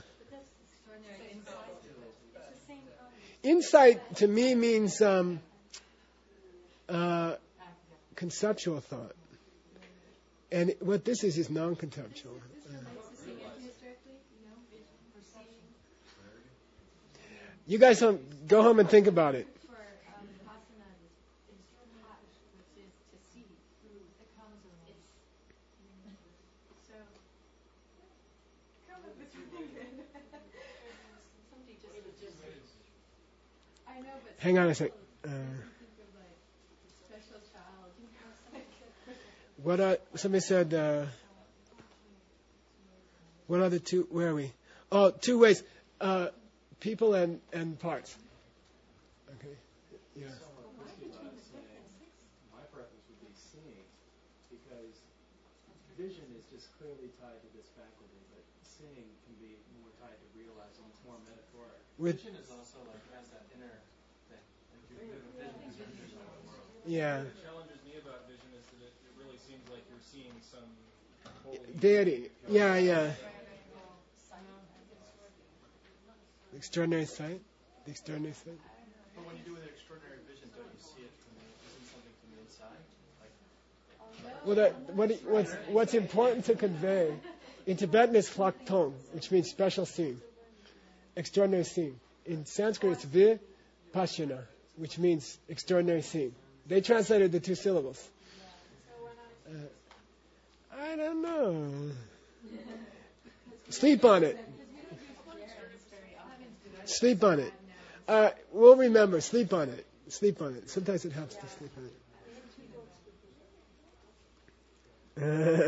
Insight to me means um, uh, conceptual thought. And what this is is non-conceptual. Uh, you guys um, go home and think about it. For um, vipassana, it's hot, which is to see. It comes it's so come up with somebody just I know, but Hang on a sec. Uh, think of like special child, you know, something. what are, somebody said, uh, what are the two, where are we? Oh, two ways. Uh, people and, and parts. Okay. Yeah. somewhat risky about saying. My preference would be seeing, because vision is just clearly tied to this faculty, but seeing can be more tied to realizing. It's more metaphoric. With, Vision is also like has that inner thing. Like you have a vision is your vision of the world. yeah. What challenges me about vision is that it, it really seems like you're seeing some holy Deity. Yeah, yeah. Extraordinary sight. The extraordinary sight. But when you do an extraordinary vision, don't you see it from the, isn't something from the inside? Like Well, that, what, what's, what's important to convey in Tibetan is hlak tong, which means special seeing, extraordinary seeing. In Sanskrit, it's vipassana, which means extraordinary seeing. They translated the two syllables. Uh, I don't know. Sleep on it. Sleep on it. Uh, we'll remember. Sleep on it. Sleep on it. Sometimes it helps to sleep on it. Uh, I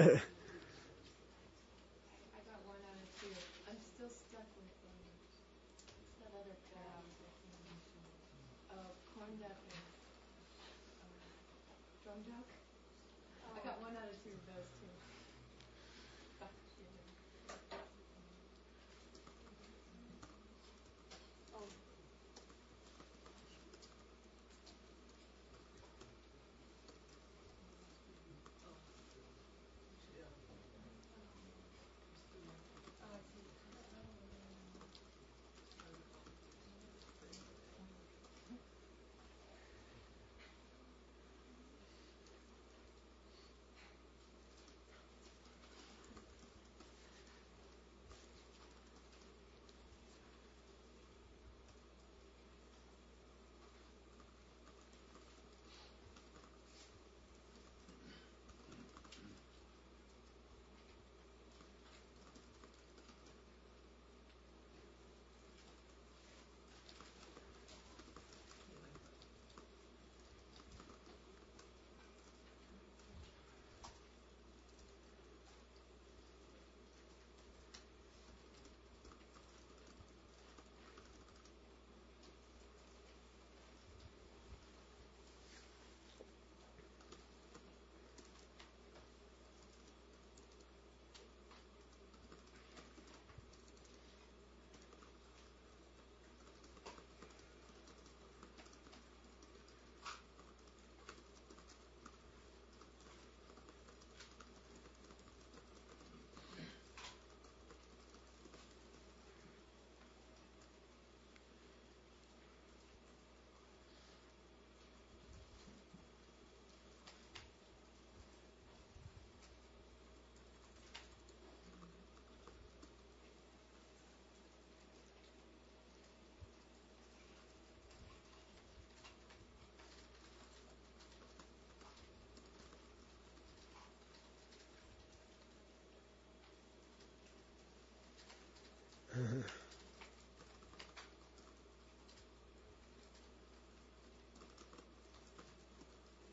got one out of two. I'm still stuck with um, that other paradox. Uh, corn duck and um, drum duck. I got one out of two of those too.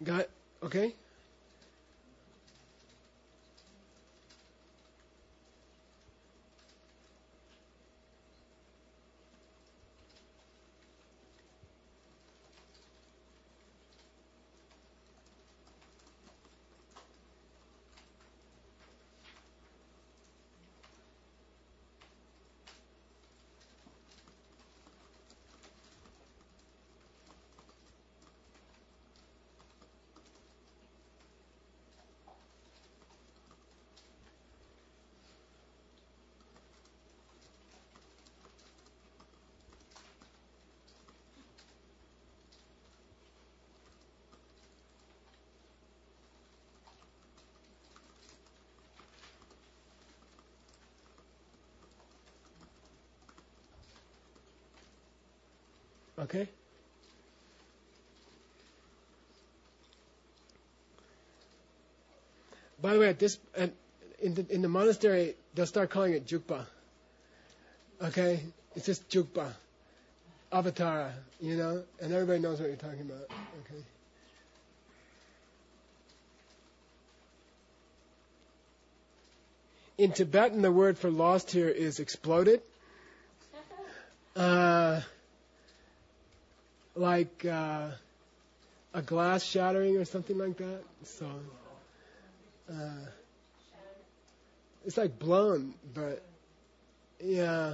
Got okay? Okay? By the way, at this and in the in the monastery, they'll start calling it Jukpa. Okay? It's just Jukpa. Avatara, you know? And everybody knows what you're talking about. Okay? In Tibetan, the word for lost here is exploded. Uh, like uh, a glass shattering or something like that. So uh, it's like blown, but yeah,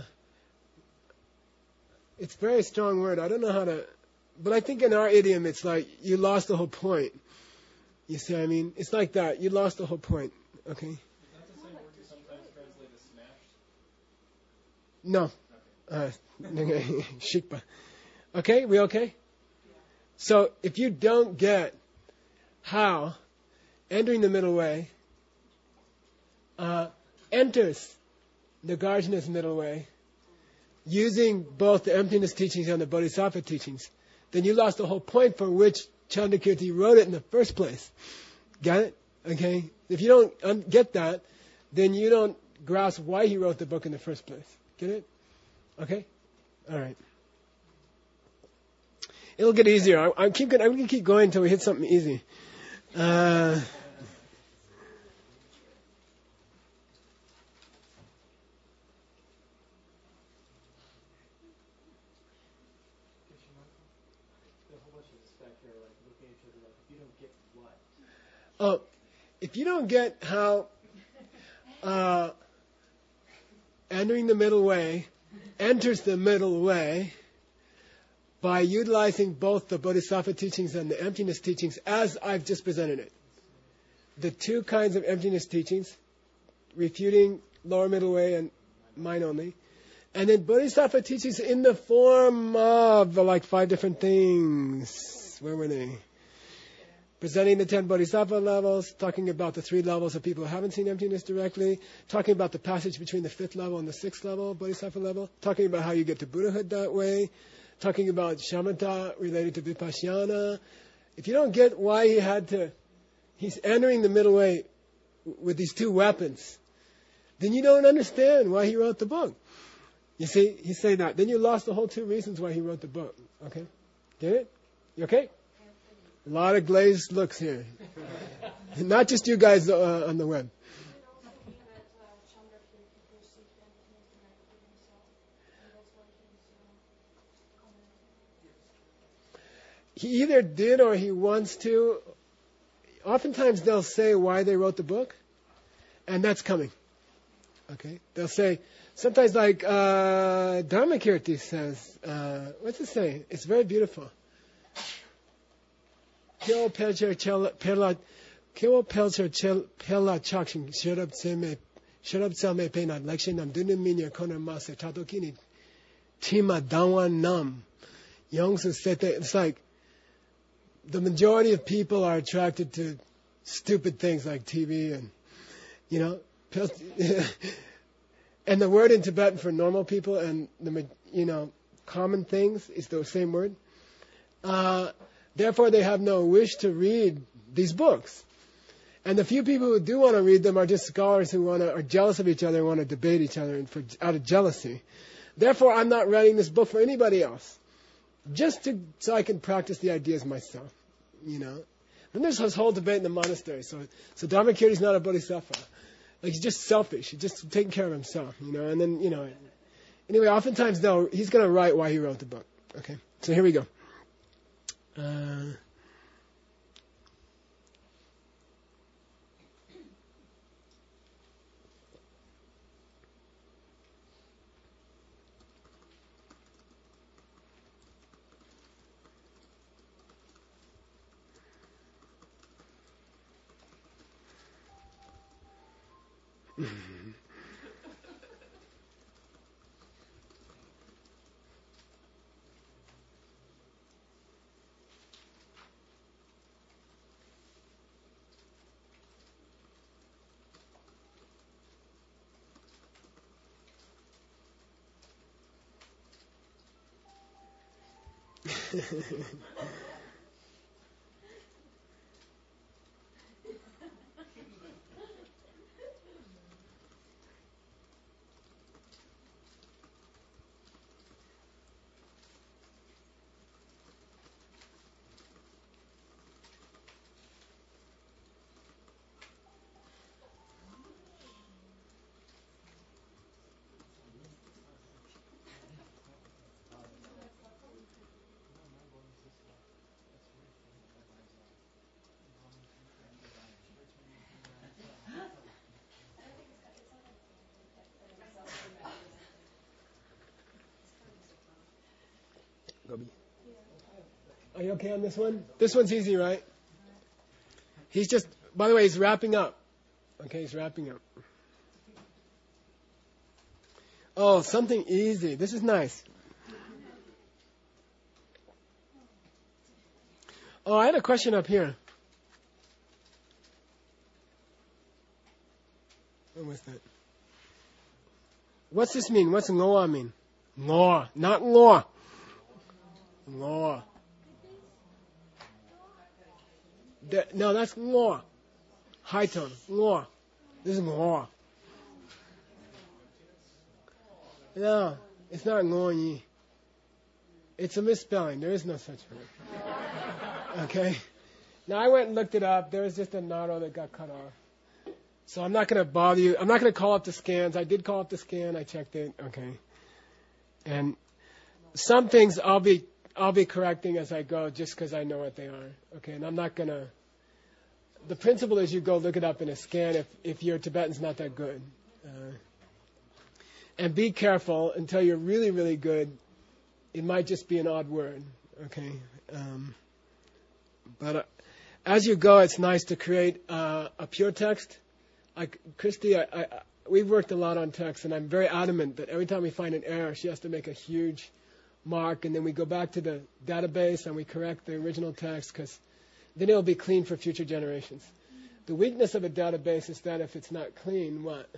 it's a very strong word. I don't know how to, but I think in our idiom it's like you lost the whole point. You see what I mean? It's like that. You lost the whole point. Okay? Is that the same word you sometimes translate as smashed? No. Uh, Shikpa. Okay, we okay? So if you don't get how entering the middle way uh, enters the Garjanas middle way using both the emptiness teachings and the Bodhisattva teachings, then you lost the whole point for which Chandrakirti wrote it in the first place. Got it? Okay? If you don't un- get that, then you don't grasp why he wrote the book in the first place. Get it? Okay? All right. It'll get easier. I, I keep, I'm going to keep going until we hit something easy. Uh, oh, if you don't get how uh, entering the middle way enters the middle way by utilizing both the Bodhisattva teachings and the emptiness teachings as I've just presented it. The two kinds of emptiness teachings, refuting lower middle way and mind only. And then Bodhisattva teachings in the form of the, like five different things. Where were they? Presenting the ten Bodhisattva levels, talking about the three levels of people who haven't seen emptiness directly, talking about the passage between the fifth level and the sixth level, Bodhisattva level, talking about how you get to Buddhahood that way, talking about shamatha related to vipassana. If you don't get why he had to, he's entering the middle way with these two weapons, then you don't understand why he wrote the book. You see, he's saying that. Then you lost the whole two reasons why he wrote the book. Okay? Get it? You okay? A lot of glazed looks here. Not just you guys uh, on the web. He either did or he wants to. Oftentimes they'll say why they wrote the book, and that's coming. Okay? They'll say, sometimes like uh, Dharmakirti says, uh, what's it say? It's very beautiful. Kyo pelcher pela Kyo pelcher pela chakshin sherab seme sherab same penat lakshinam duniminya konar masa tatokini tima dawan nam. Yongsu said that it's like the majority of people are attracted to stupid things like T V and, you know, and the word in Tibetan for normal people and the, you know, common things is the same word. Uh, therefore, they have no wish to read these books. And the few people who do want to read them are just scholars who want to, are jealous of each other and want to debate each other and for, out of jealousy. Therefore, I'm not writing this book for anybody else. Just to, so I can practice the ideas myself, you know. Then there's this whole debate in the monastery. So, so Dharmakirti is not a bodhisattva. Like, he's just selfish. He's just taking care of himself, you know. And then, you know, anyway, oftentimes, though, he's going to write why he wrote the book. Okay, so here we go. Uh, Are you okay on this one? This one's easy, right? He's just, by the way, he's wrapping up. Okay, he's wrapping up. Oh, something easy. This is nice. Oh, I had a question up here. What was that? What's this mean? What's ngoa mean? Ngoa, not ngoa. Ngoa. That, no, that's ngoa. High tone. Ngoa. This is ngoa. No, it's not ngoyi. It's a misspelling. There is no such word. Okay? Now, I went and looked it up. There was just a naro that got cut off. So I'm not going to bother you. I'm not going to call up the scans. I did call up the scan. I checked it. Okay. And some things I'll be I'll be correcting as I go just because I know what they are. Okay. And I'm not going to. The principle is you go look it up in a scan if, if your Tibetan's not that good. Uh, and be careful until you're really, really good. It might just be an odd word. Okay. Um, but uh, as you go, it's nice to create uh, a pure text. Like Christy, I, I, we've worked a lot on text, and I'm very adamant that every time we find an error, she has to make a huge mark, and then we go back to the database and we correct the original text, because then it'll be clean for future generations. The weakness of a database is that if it's not clean, what?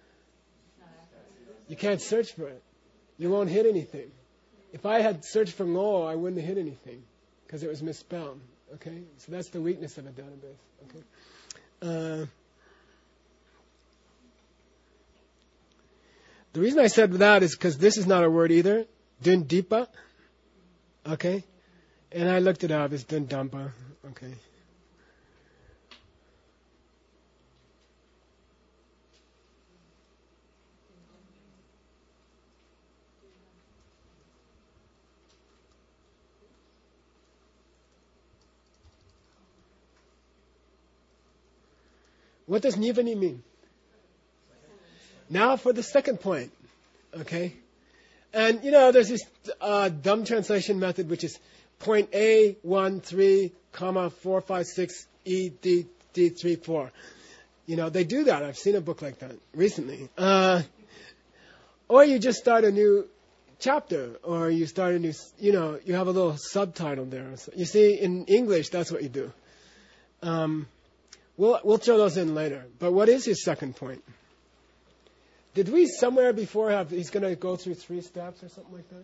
You can't search for it. You won't hit anything. If I had searched for Ngo, I wouldn't have hit anything, because it was misspelled. Okay, so that's the weakness of a database. Okay. Uh, The reason I said that is because this is not a word either. Dundipa. Okay. And I looked it up. It's Dundampa. Okay. What does Nivani mean? Now for the second point, okay? And, you know, there's this uh, dumb translation method, which is point A, one, three, comma, four, five, six, E, D, D, three, four. You know, they do that. I've seen a book like that recently. Uh, or you just start a new chapter, or you start a new, you know, you have a little subtitle there. So you see, in English, that's what you do. Um, we'll, we'll throw those in later. But what is his second point? Did we somewhere before have, he's going to go through three steps or something like that?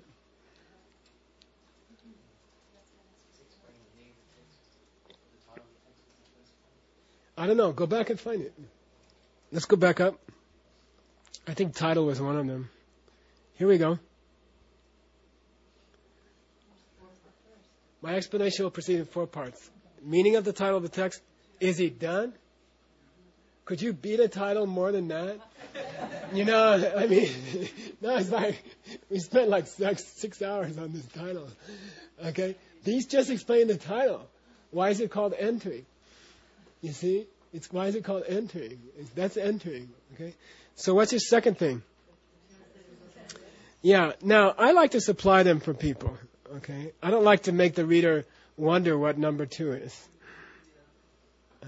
I don't know. Go back and find it. Let's go back up. I think title was one of them. Here we go. My explanation will proceed in four parts. meaning of the title of the text, is he done? Could you beat a title more than that? You know, I mean, no, it's like, we spent like six, six hours on this title. Okay? These just explain the title. Why is it called entering? You see? It's why is it called entering? It's, that's entering. Okay? So what's your second thing? Yeah. Now, I like to supply them for people. Okay? I don't like to make the reader wonder what number two is. Uh,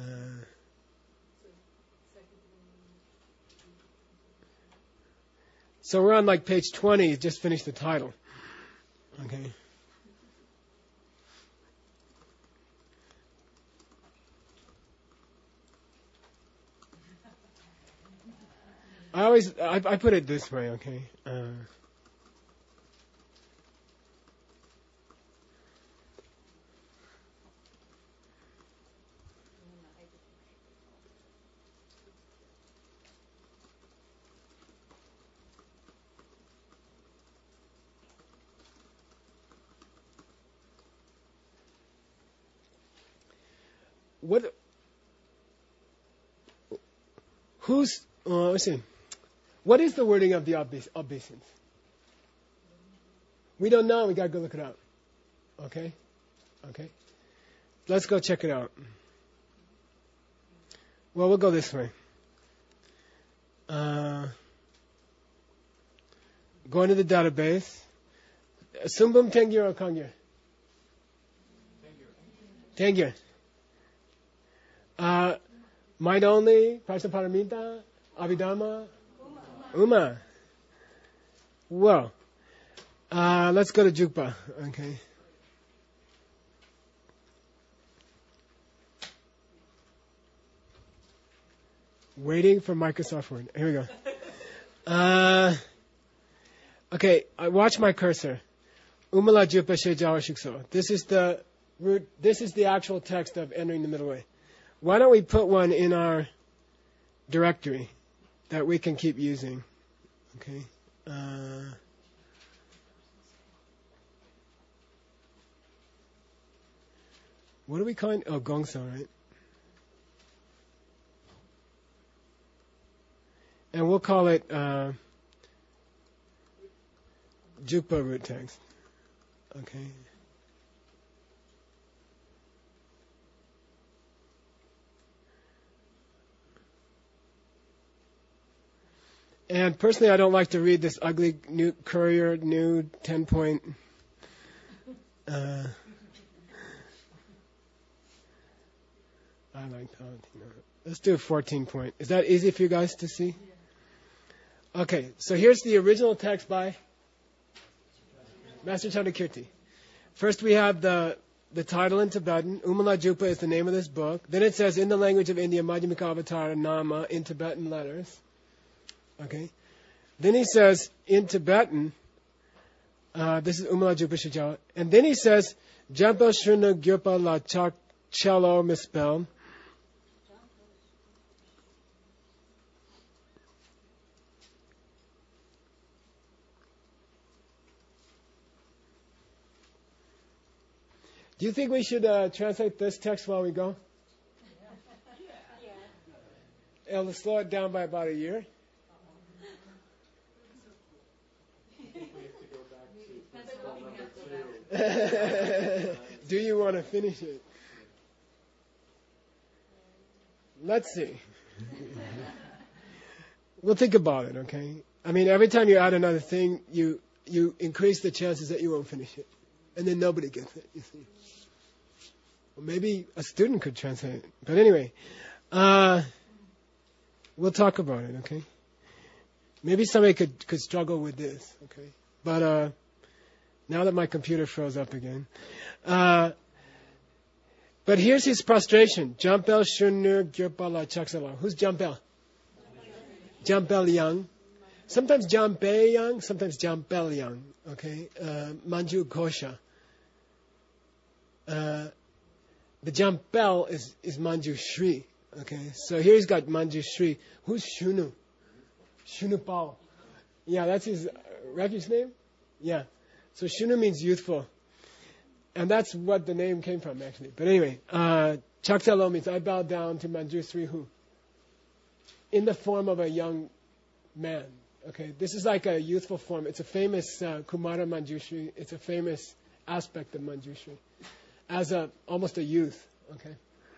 so we're on like page twenty. Just finished the title. Okay. I always I, I put it this way. Okay. Uh, What? Who's? Uh, let's see. What is the wording of the obeis- obeisance? We don't know. We gotta go look it up. Okay. Okay. Let's go check it out. Well, we'll go this way. Uh, go into the database. Sumbum tengyur or kangyur? Tengyur. Uh, mind only, Prajnaparamita, Abhidhamma, Uma. Well, uh, let's go to Jukpa. Okay. Waiting for Microsoft Word. Here we go. Uh, okay, I watch my cursor. Umala Jupa Shejawa Shikso. This is the root. This is the actual text of entering the middle way. Why don't we put one in our directory that we can keep using? Okay. Uh, what are we calling? Oh, Gongso, right? And we'll call it uh, Jukpa root text. Okay. And personally, I don't like to read this ugly new Courier new ten point. Uh, I like that. You know. Let's do a fourteen point. Is that easy for you guys to see? Okay, so here's the original text by Master Chandrakirti. First, we have the the title in Tibetan. Umala Jupa is the name of this book. Then it says, in the language of India, Madhyamika Avatara Nama in Tibetan letters. Okay. Then he says, in Tibetan, uh, this is Umala Jupa Shijawa. And then he says, Jampel Shruna Gyurpa La Chak Chelo misspelled. Do you think we should uh, translate this text while we go? Yeah. It'll slow it down by about a year. Do you want to finish it? Let's see. We'll think about it, okay? I mean, every time you add another thing, you you increase the chances that you won't finish it. And then nobody gets it, you see. Well, maybe a student could translate it. But anyway, uh, we'll talk about it, okay? Maybe somebody could, could struggle with this, okay? But uh, now that my computer froze up again. Uh, but here's his prostration. Jampel Shunur Gyurpala Chaksala. Who's Jampel? Jampel Yang. Sometimes Jampe Yang, sometimes Jampel Yang, okay? Uh, Manju Ghosha. Uh, the Jampel is, is Manju Shri. Okay, so here he's got Manju Shri. Who's Shunu? Shunu Pao. Yeah, that's his uh, refuge name? Yeah. So Shunu means youthful. And that's what the name came from, actually. But anyway, uh, Chaksalo means I bow down to Manjushri who? In the form of a young man. Okay, this is like a youthful form. It's a famous uh, Kumara Manjushri. It's a famous aspect of Manjushri. As a, almost a youth. Okay.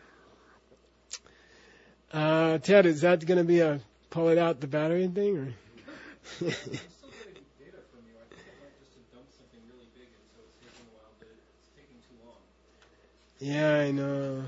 Uh, Ted, is that going to be a pull it out the battery thing? Or? I'm still getting data from you. I think I'd like just to dump something really big, and so it's taking a while, but it's taking too long. Yeah, I know.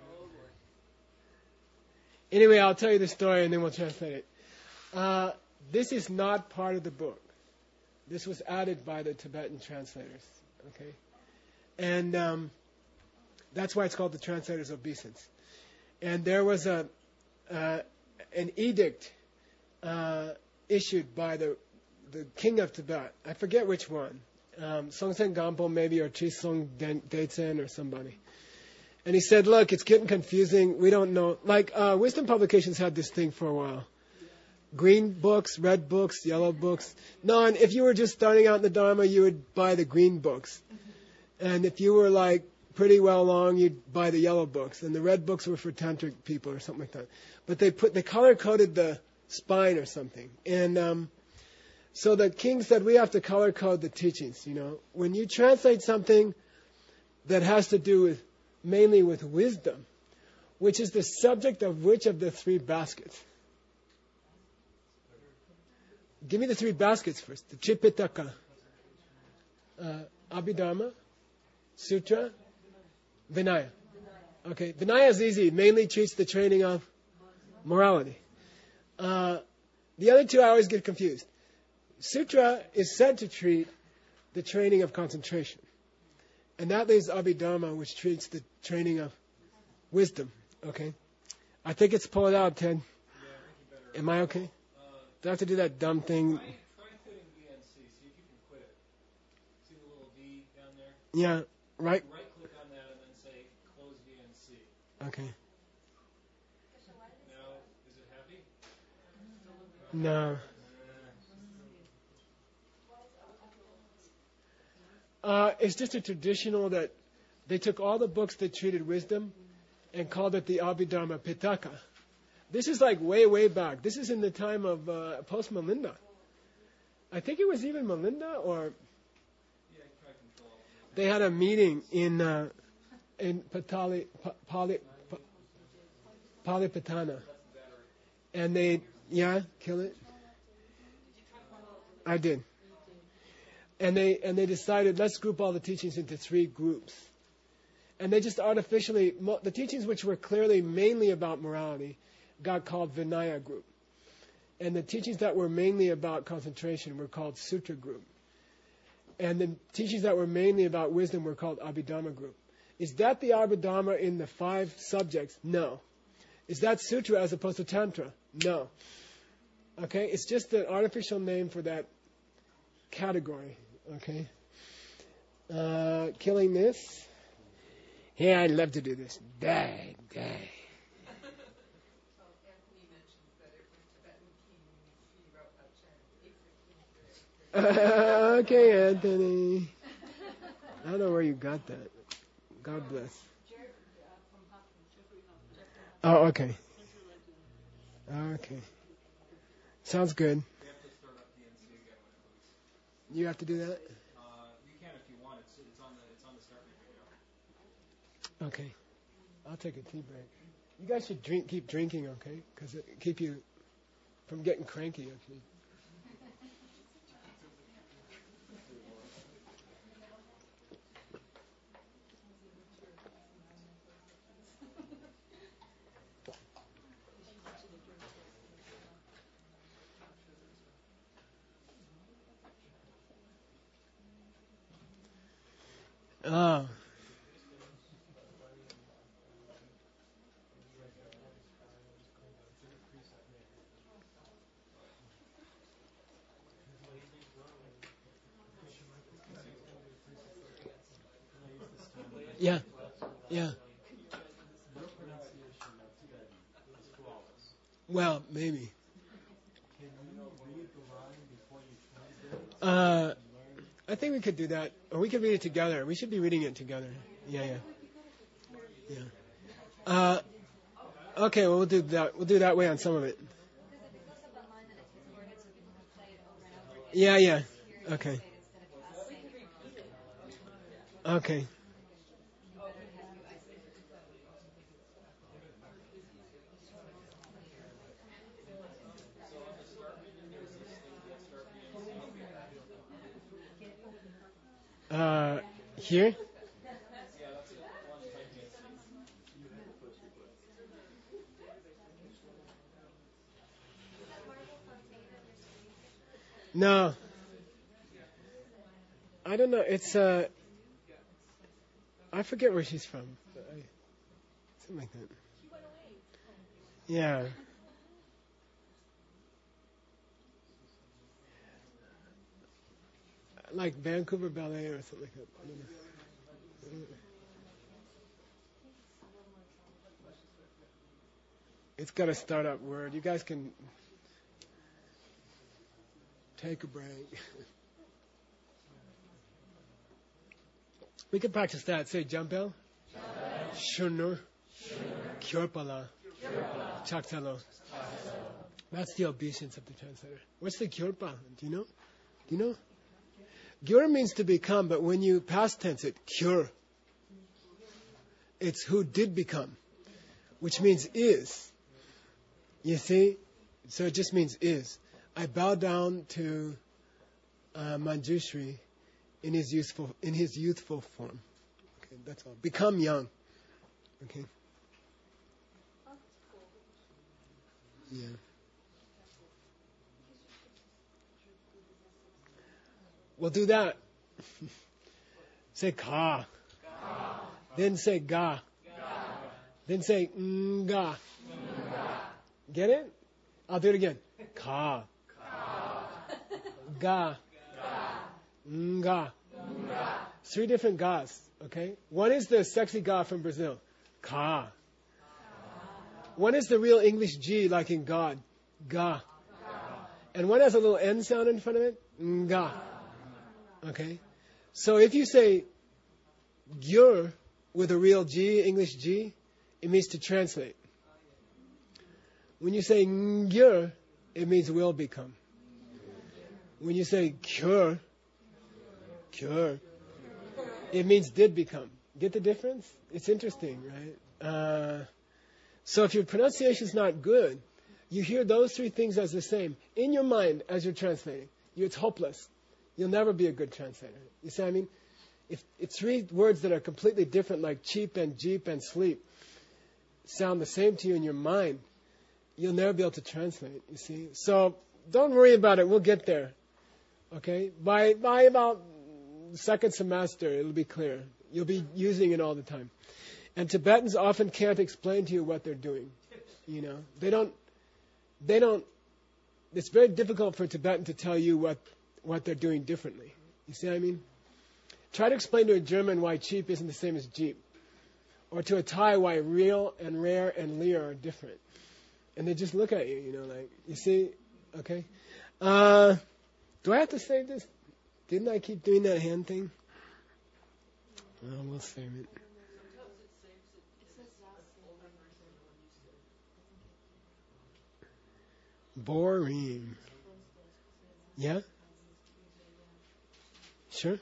Anyway, I'll tell you the story and then we'll translate it. Uh, this is not part of the book. This was added by the Tibetan translators. Okay, and um, that's why it's called the Translators' Obeisance. And there was a uh, an edict uh, issued by the the king of Tibet. I forget which one. Um, Songtsen Gampo maybe, or Chisong Detsen or somebody. And he said, look, it's getting confusing. We don't know. Like, uh, Wisdom Publications had this thing for a while. Green books, red books, yellow books. No, and if you were just starting out in the Dharma, you would buy the green books. And if you were, like, pretty well along, you'd buy the yellow books. And the red books were for tantric people or something like that. But they put, they color-coded the spine or something. And um, so the king said, we have to color-code the teachings, you know. When you translate something that has to do with mainly with wisdom, which is the subject of which of the three baskets? Give me the three baskets first. The Tripitaka, uh, Abhidharma, Sutra, Vinaya. Okay, Vinaya is easy. It mainly treats the training of morality. Uh, the other two I always get confused. Sutra is said to treat the training of concentration. And that leaves Abhidharma, which treats the training of wisdom. Okay? I think it's pulled out, Ted. Yeah, I think you better. Am I okay? Uh, Do I have to do that dumb thing? try, try quitting V N C. See if you can quit it. See the little V down there? Yeah, right? Right click on that and then say close V N C. Okay. Now, is it happy? No. Uh, it's just a traditional that they took all the books that treated wisdom and called it the Abhidharma Pitaka. This is like way, way back. This is in the time of uh, post-Melinda. I think it was even Melinda, or Yeah, try control. they had a meeting in uh, in Patali, Pa- Pali, Pa- Palipatana. And they, yeah, kill it? I did. And they and they decided, let's group all the teachings into three groups. And they just artificially, the teachings which were clearly mainly about morality got called Vinaya group. And the teachings that were mainly about concentration were called Sutra group. And the teachings that were mainly about wisdom were called Abhidharma group. Is that the Abhidharma in the five subjects? No. Is that Sutra as opposed to Tantra? No. Okay, it's just an artificial name for that category. Okay. Uh, killing this. Hey, I'd love to do this. Die, die. Well, Anthony mentions that it was Tibetan king. He wrote a chant. Okay, Anthony. I don't know where you got that. God bless. Oh, okay. Okay. Sounds good. We have to start up V N C again when it moves. You have to do that? Uh, you can if you want. It's, it's on the it's on the start menu now. Okay. I'll take a tea break. You guys should drink, keep drinking, okay? Because it keep you from getting cranky, actually. Ah. Yeah. Yeah. Well, maybe. Uh, I think we could do that, or we could read it together. We should be reading it together. Yeah, yeah, yeah. Uh, okay, well we'll do that. We'll do that way on some of it. Yeah, yeah. Okay. Okay. Uh, here? No. I don't know. It's, uh, I forget where she's from. But I, something like that. Yeah. Like Vancouver Ballet or something like that. I don't know. It's got a startup word. You guys can take a break. We can practice that. Say Jumpel. Shunur. Kyorpala. Chaktalo. That's the obeisance of the translator. What's the Kyorpa? Do you know? Do you know? Gyur means to become, but when you past tense it, Kyur. It's who did become, which means is. You see? So it just means is. I bow down to uh, Manjushri in his youthful in his youthful form. Okay, that's all. Become young. Okay. Yeah. We'll do that. Say ka. Ka. Then say ga. Ga. Then say nga. Get it? I'll do it again. Ka. Ka. Ga. Nga. Three different gas, okay? One is the sexy ga from Brazil. Ka. One is the real English G, like in God. Ga. And one has a little N sound in front of it. Nga. Okay? So if you say gyur with a real G, English G, it means to translate. When you say gyur, it means will become. When you say cure, cure, it means did become. Get the difference? It's interesting, right? Uh, so if your pronunciation is not good, you hear those three things as the same in your mind as you're translating. You, it's hopeless. You'll never be a good translator. You see what I mean? If, if three words that are completely different, like cheap and jeep and sleep, sound the same to you in your mind, you'll never be able to translate, you see? So don't worry about it. We'll get there. Okay? By by about second semester, it'll be clear. You'll be using it all the time. And Tibetans often can't explain to you what they're doing. You know? They don't, they don't, it's very difficult for a Tibetan to tell you what, what they're doing differently. You see what I mean? Try to explain to a German why cheap isn't the same as jeep. Or to a Thai why real and rare and lear are different. And they just look at you, you know, like, you see? Okay. Uh, do I have to save this? Didn't I keep doing that hand thing? Oh, we'll save it. Boring. Yeah? Sure?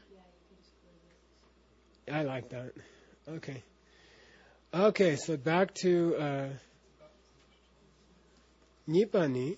I like that. Okay. Okay, so back to uh, Nipani.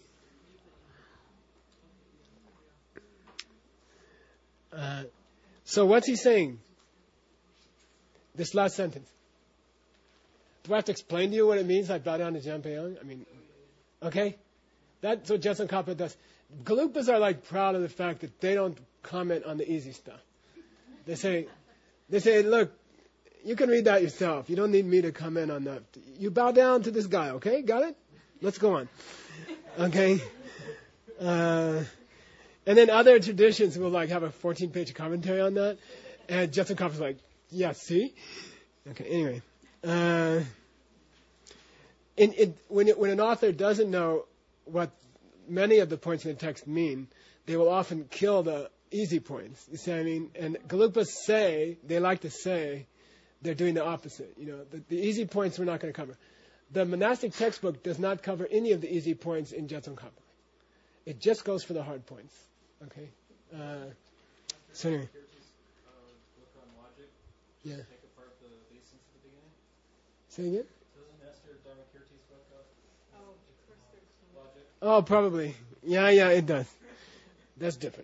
Uh, so what's he saying? This last sentence. Do I have to explain to you what it means? I bow down to Jampayong? I mean, okay? That's what Jetsun Kappa does. Galupas are like proud of the fact that they don't comment on the easy stuff. They say, they say, look, you can read that yourself. You don't need me to comment on that. You bow down to this guy, okay? Got it? Let's go on. Okay? Uh, and then other traditions will like have a fourteen-page commentary on that. And Jetsun Kappa's like, yeah, see? Okay, anyway. Uh, in, in, when, it, when an author doesn't know what many of the points in the text mean, they will often kill the easy points. You see what I mean? And Gelugpas say, they like to say, they're doing the opposite. You know, the, the easy points we're not going to cover. The monastic textbook does not cover any of the easy points in Jetsongkhapa. It just goes for the hard points. Okay? Uh, so anyway. Uh, book on logic. Yeah. Take apart the basins at the beginning. Say again? Doesn't Esther Dharmakirti's book of Oh, first thirteen. logic? Oh, probably. Yeah, yeah, it does. That's different.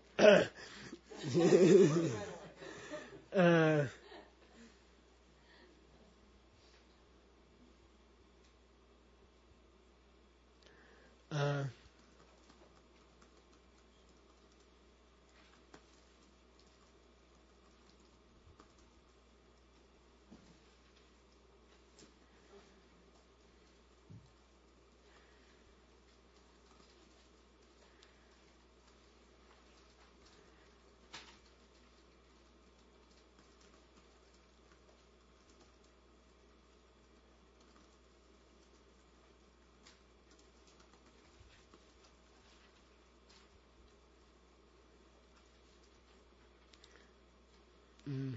uh, uh, mm.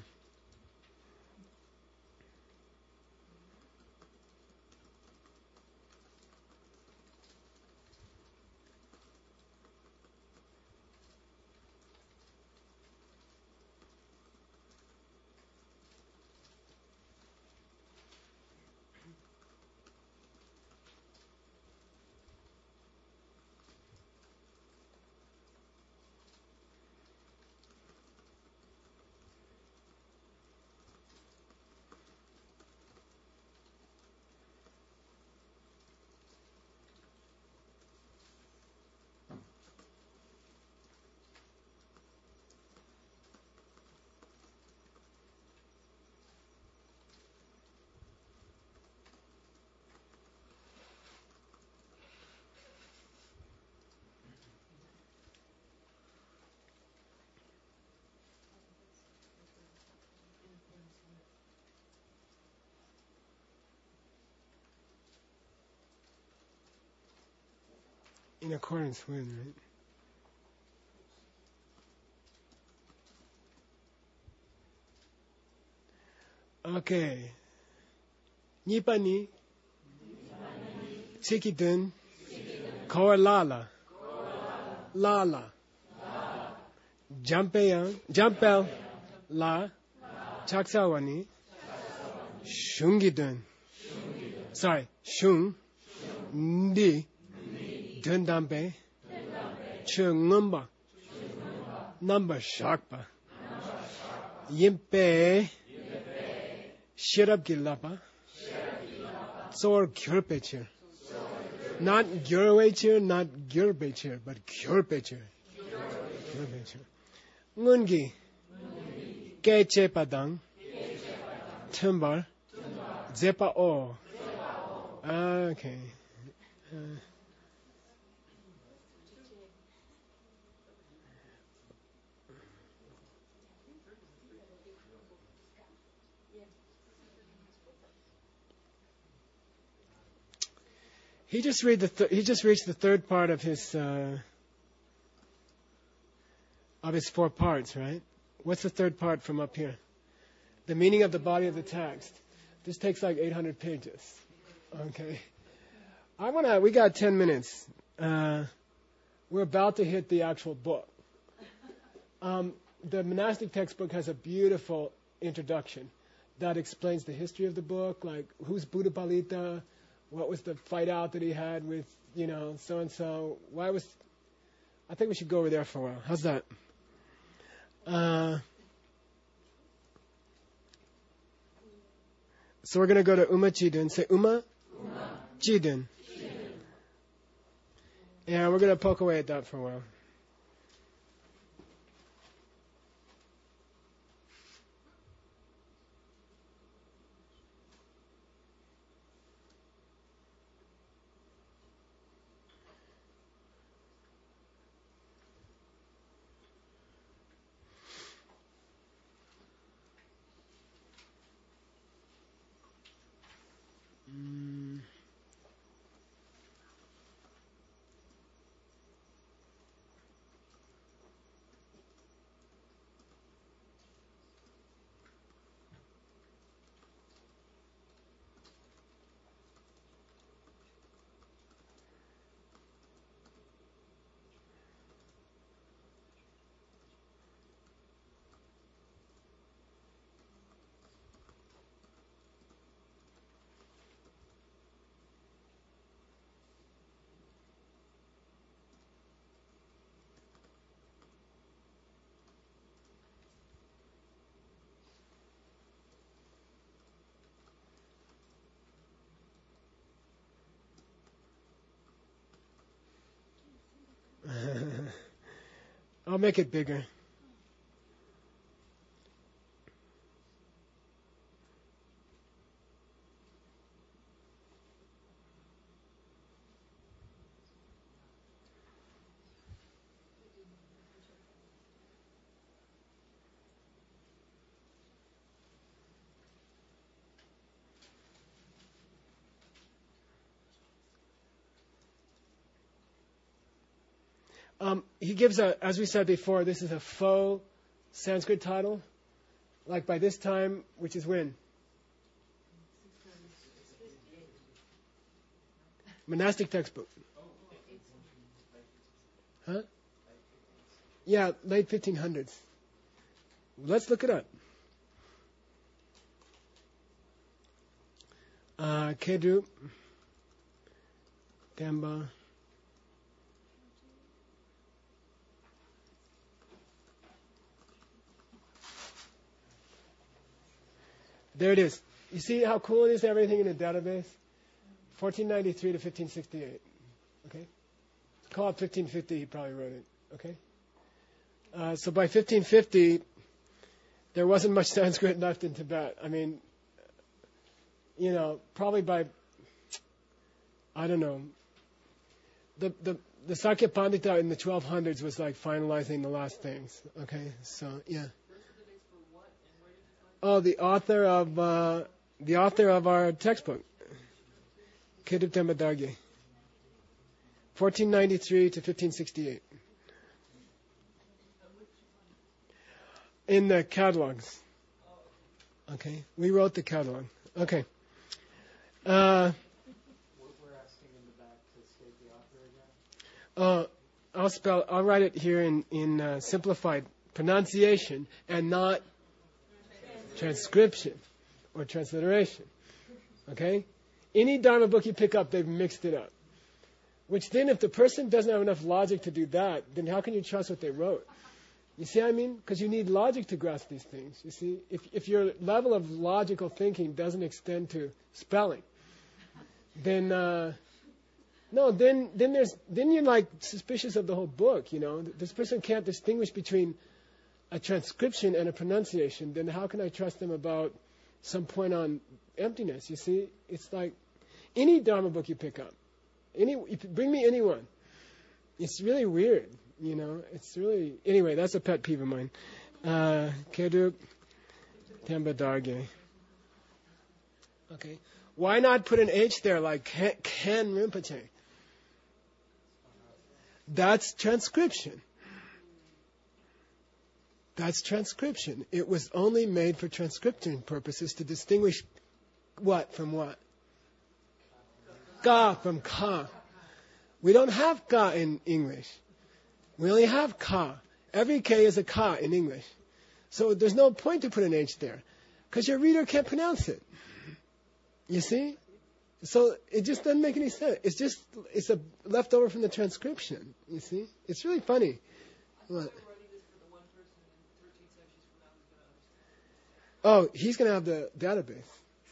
In accordance with, right? Okay. Nipani. Chikidun. Koalala. Lala. Jampeyan. Jampel. La. Chaksawani. Shungidun. Sorry. Shung. Ndi. Dundambe. Chungumba. Number Shakpa. Yimpe. Shirab Gilapa. Sor Gyurpecher. Not Gyurwecher, not Gyurpecher, but Gyurpecher. Gyurpecher. Ngungi. Keche Padang. Timbar. Zepa O. Okay. Uh, He just read the th- he just reached the third part of his uh, of his four parts, right? What's the third part from up here? The meaning of the body of the text. This takes like eight hundred pages. Okay. I wanna. We got ten minutes. Uh, we're about to hit the actual book. Um, the monastic textbook has a beautiful introduction that explains the history of the book, like who's Buddha Palita. What was the fight out that he had with, you know, so and so? Why was? I think we should go over there for a while. How's that? Uh, so we're gonna go to Uma Chidun. Say Uma, Uma. Chidun. Chidun. And we're gonna poke away at that for a while. I'll make it bigger. Um, he gives a, as we said before, this is a faux Sanskrit title. Like by this time, which is when? Monastic textbook. Huh? Yeah, late fifteen hundreds. Let's look it up. Uh, Kedru, Demba. There it is. You see how cool it is, everything in the database? fourteen ninety-three to fifteen sixty-eight. Okay? Call it fifteen fifty, he probably wrote it. Okay? Uh, so by fifteen fifty, there wasn't much Sanskrit left in Tibet. I mean, you know, probably by, I don't know, the the the Sakya Pandita in the twelve hundreds was like finalizing the last things. Okay? So, yeah. Oh, the author of uh, the author of our textbook, Kedub Temba Dargye, fourteen ninety-three to fifteen sixty-eight. In the catalogs. Okay, we wrote the catalog. Okay. Uh, We're asking in the back to state the author again. uh, I'll spell. I'll write it here in in uh, simplified pronunciation and not transcription or transliteration. Okay? Any Dharma book you pick up, they've mixed it up. Which then, if the person doesn't have enough logic to do that, then how can you trust what they wrote? You see what I mean? Because you need logic to grasp these things. You see? If if your level of logical thinking doesn't extend to spelling, then uh, no, then then there's then you're like suspicious of the whole book. You know, this person can't distinguish between a transcription and a pronunciation, then how can I trust them about some point on emptiness? You see, it's like any Dharma book you pick up, any you bring me anyone. It's really weird, you know. It's really anyway. That's a pet peeve of mine. Uh, Keduk Temba Dargye. Okay, why not put an H there like Ken, Ken Rinpoche? That's transcription. That's transcription. It was only made for transcription purposes to distinguish what from what? Ka from ka. We don't have ka in English. We only have ka. Every K is a ka in English. So there's no point to put an H there because your reader can't pronounce it. You see? So it just doesn't make any sense. It's just, it's a leftover from the transcription. You see? It's really funny. What? Oh, he's going to have the database.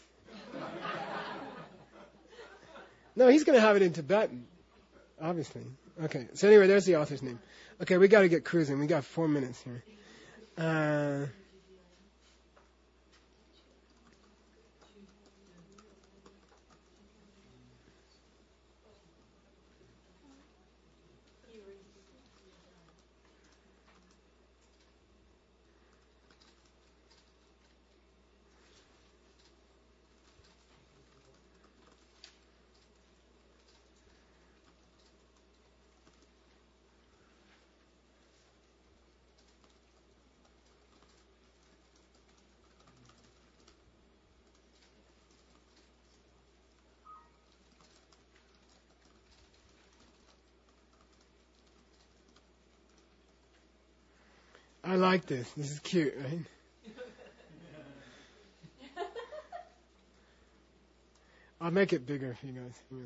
No, he's going to have it in Tibetan, obviously. Okay, so anyway, there's the author's name. Okay, we got to get cruising. We got four minutes here. Uh, I like this. This is cute, right? I'll make it bigger for you guys. Yeah.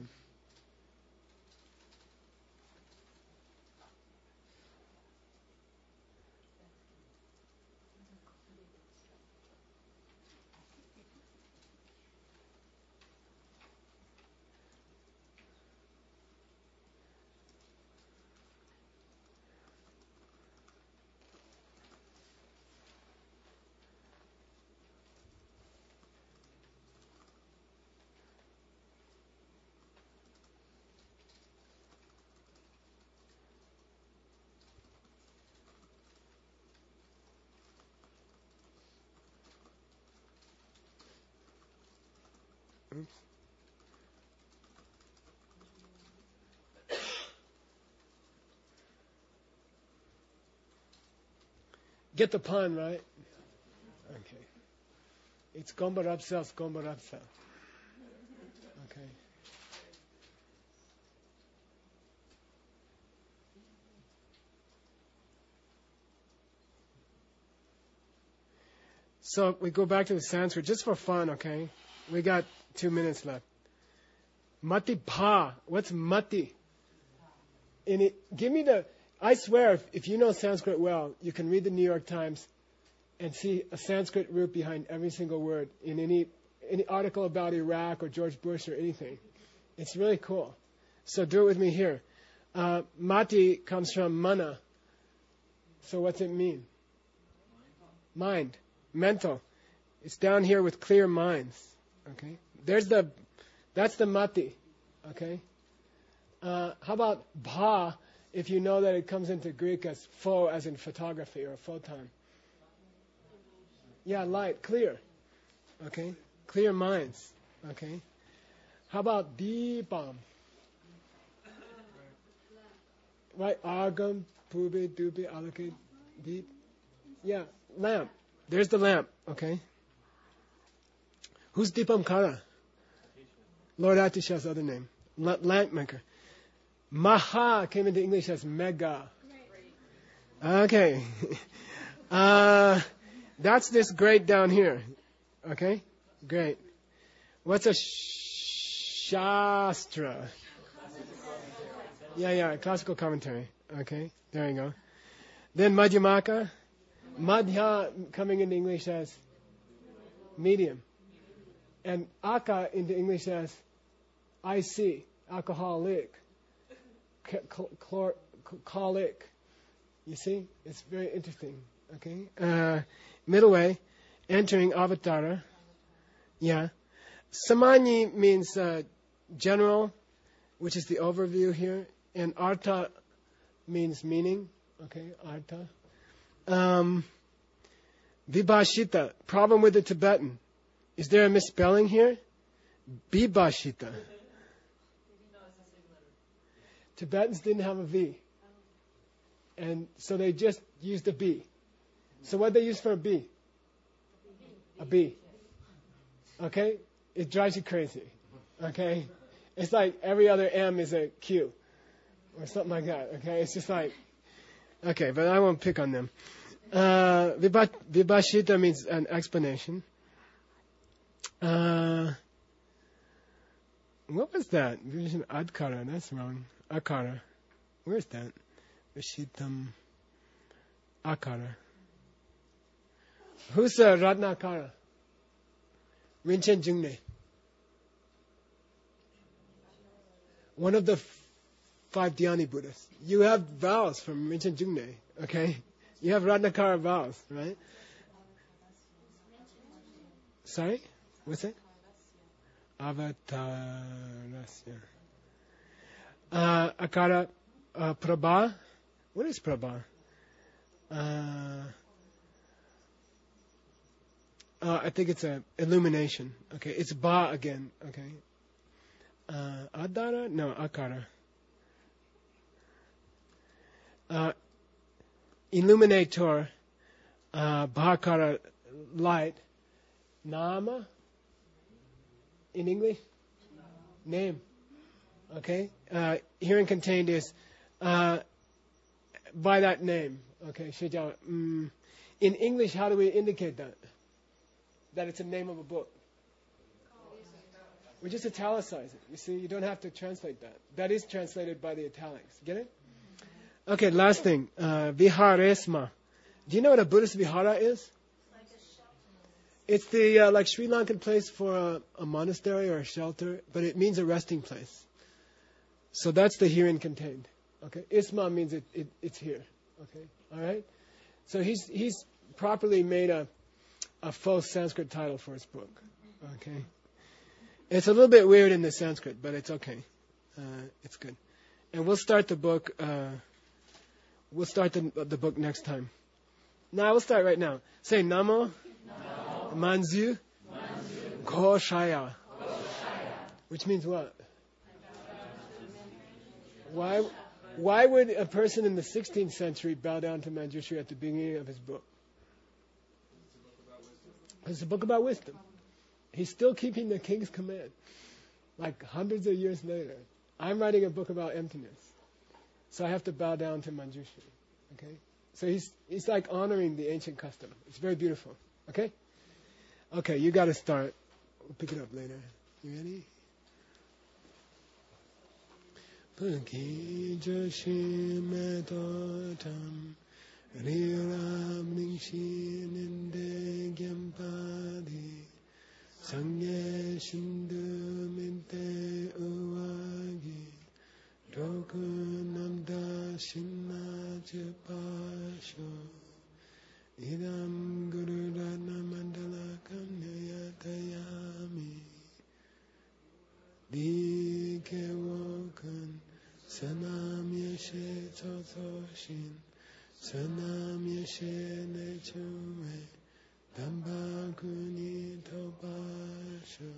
Oops. Get the pun, right? Okay. It's Gombarapsa, Gombarapsa. Okay. So we go back to the Sanskrit just for fun, okay? We got two minutes left. Mati pa. What's mati? In it, give me the. I swear, if, if you know Sanskrit well, you can read the New York Times and see a Sanskrit root behind every single word in any any article about Iraq or George Bush or anything. It's really cool. So do it with me here. Uh, mati comes from mana. So what's it mean? Mind. Mental. It's down here with clear minds. Okay. There's the. That's the mati. Okay. Uh, how about bha? If you know that it comes into Greek as pho, as in photography or photon. Yeah, light, clear. Okay, clear minds. Okay. How about deepam? Right, agam, pubi, dubi, alakid, deep. Yeah, lamp. There's the lamp. Okay. Who's Deepam Kara? Lord Atisha's other name. La- lamp maker. Maha came into English as mega. Okay. Uh, that's this great down here. Okay? Great. What's a shastra? Yeah, yeah, classical commentary. Okay, there you go. Then Madhyamaka. Madhya coming into English as medium. And Aka into English as I C, alcoholic. Chlor, colic. You see? It's very interesting. Okay? Uh, middle way, entering avatara. Yeah. Samanyi means uh, general, which is the overview here. And artha means meaning. Okay? Artha. Um, Vibhashita. Problem with the Tibetan. Is there a misspelling here? Vibhashita. Tibetans didn't have a V. And so they just used a B. So what they use for a B? A B. Okay? It drives you crazy. Okay? It's like every other M is a Q. Or something like that. Okay? It's just like, okay, but I won't pick on them. Uh, Vibhashita means an explanation. Uh, what was that? Adkara, that's wrong. Akara. Where's that? Vishitam Akara. Who's uh, Ratnakara? Rinchen Jungne. One of the f- five Dhyani Buddhists. You have vows from Rinchen Jungne, okay? You have Ratnakara vows, right? Sorry? What's it? Avatarasya. Uh, Akara uh, Prabha. What is Prabha? Uh, uh, I think it's a illumination. Okay, it's Ba again. Okay. Uh, Adara? No, Akara. Uh, illuminator. Uh, Bhakara, light. Nama. In English? Name. Okay? Uh, herein contained is uh, by that name. Okay, mm, in English, how do we indicate that? That it's a name of a book. We just italicize it. You see, you don't have to translate that. That is translated by the italics. Get it? Okay, last thing. Uh, Viharesma. Do you know what a Buddhist vihara is? It's the uh, like Sri Lankan place for a, a monastery or a shelter, but it means a resting place. So that's the herein contained. Okay, Isma means it, it it's here. Okay, all right. So he's he's properly made a a faux Sanskrit title for his book. Okay, it's a little bit weird in the Sanskrit, but it's okay. Uh, it's good, and we'll start the book. Uh, we'll start the the book next time. Now we'll start right now. Say Namo, Namo. Manzu, Manzu. Goshaya. Goshaya. which means what? Why, why would a person in the sixteenth century bow down to Manjushri at the beginning of his book? It's a book about wisdom. He's still keeping the king's command, like hundreds of years later. I'm writing a book about emptiness, so I have to bow down to Manjushri. Okay, so he's he's like honoring the ancient custom. It's very beautiful. Okay, okay, you got to start. We'll pick it up later. You ready? Riram Ningshi Ninde Gyampadi Sangye Shindu Minte Uwagi Roku Namda Shinna Chepasho Idam Guru Rana Mandala Kanyayatayami Dike Wokan Sanam Yeshe Chotoshin Sanam Yeshe Nechume Damba Kuni Tobasha.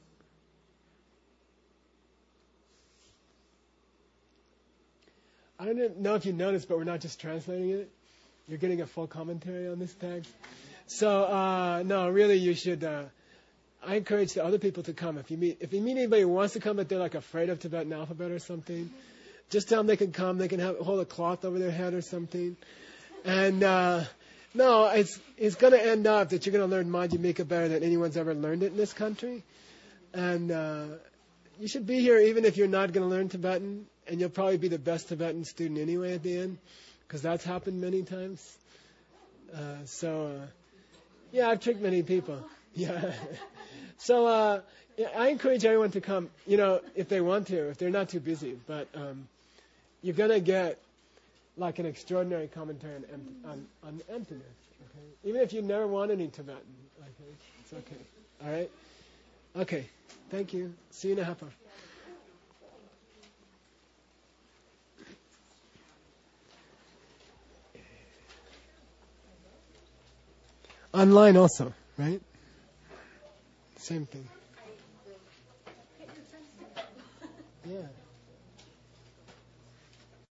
I don't know if you noticed, but we're not just translating it. You're getting a full commentary on this text. So, uh, no, really you should, uh, I encourage the other people to come. If you meet, if you meet anybody who wants to come but they're like afraid of Tibetan alphabet or something, just tell them they can come. They can have, hold a cloth over their head or something. And uh, no, it's it's going to end up that you're going to learn Madhyamika better than anyone's ever learned it in this country. And uh, you should be here even if you're not going to learn Tibetan. And you'll probably be the best Tibetan student anyway at the end, because that's happened many times. Uh, so, uh, yeah, I've tricked many people. Yeah. So uh, yeah, I encourage everyone to come, you know, if they want to, if they're not too busy. But um, you're going to get like an extraordinary commentary on, em- on, on emptiness. Okay? Even if you never want any Tibetan. Okay? It's okay. All right? Okay. Thank you. See you in a half hour. Online also, right? Same thing. Yeah.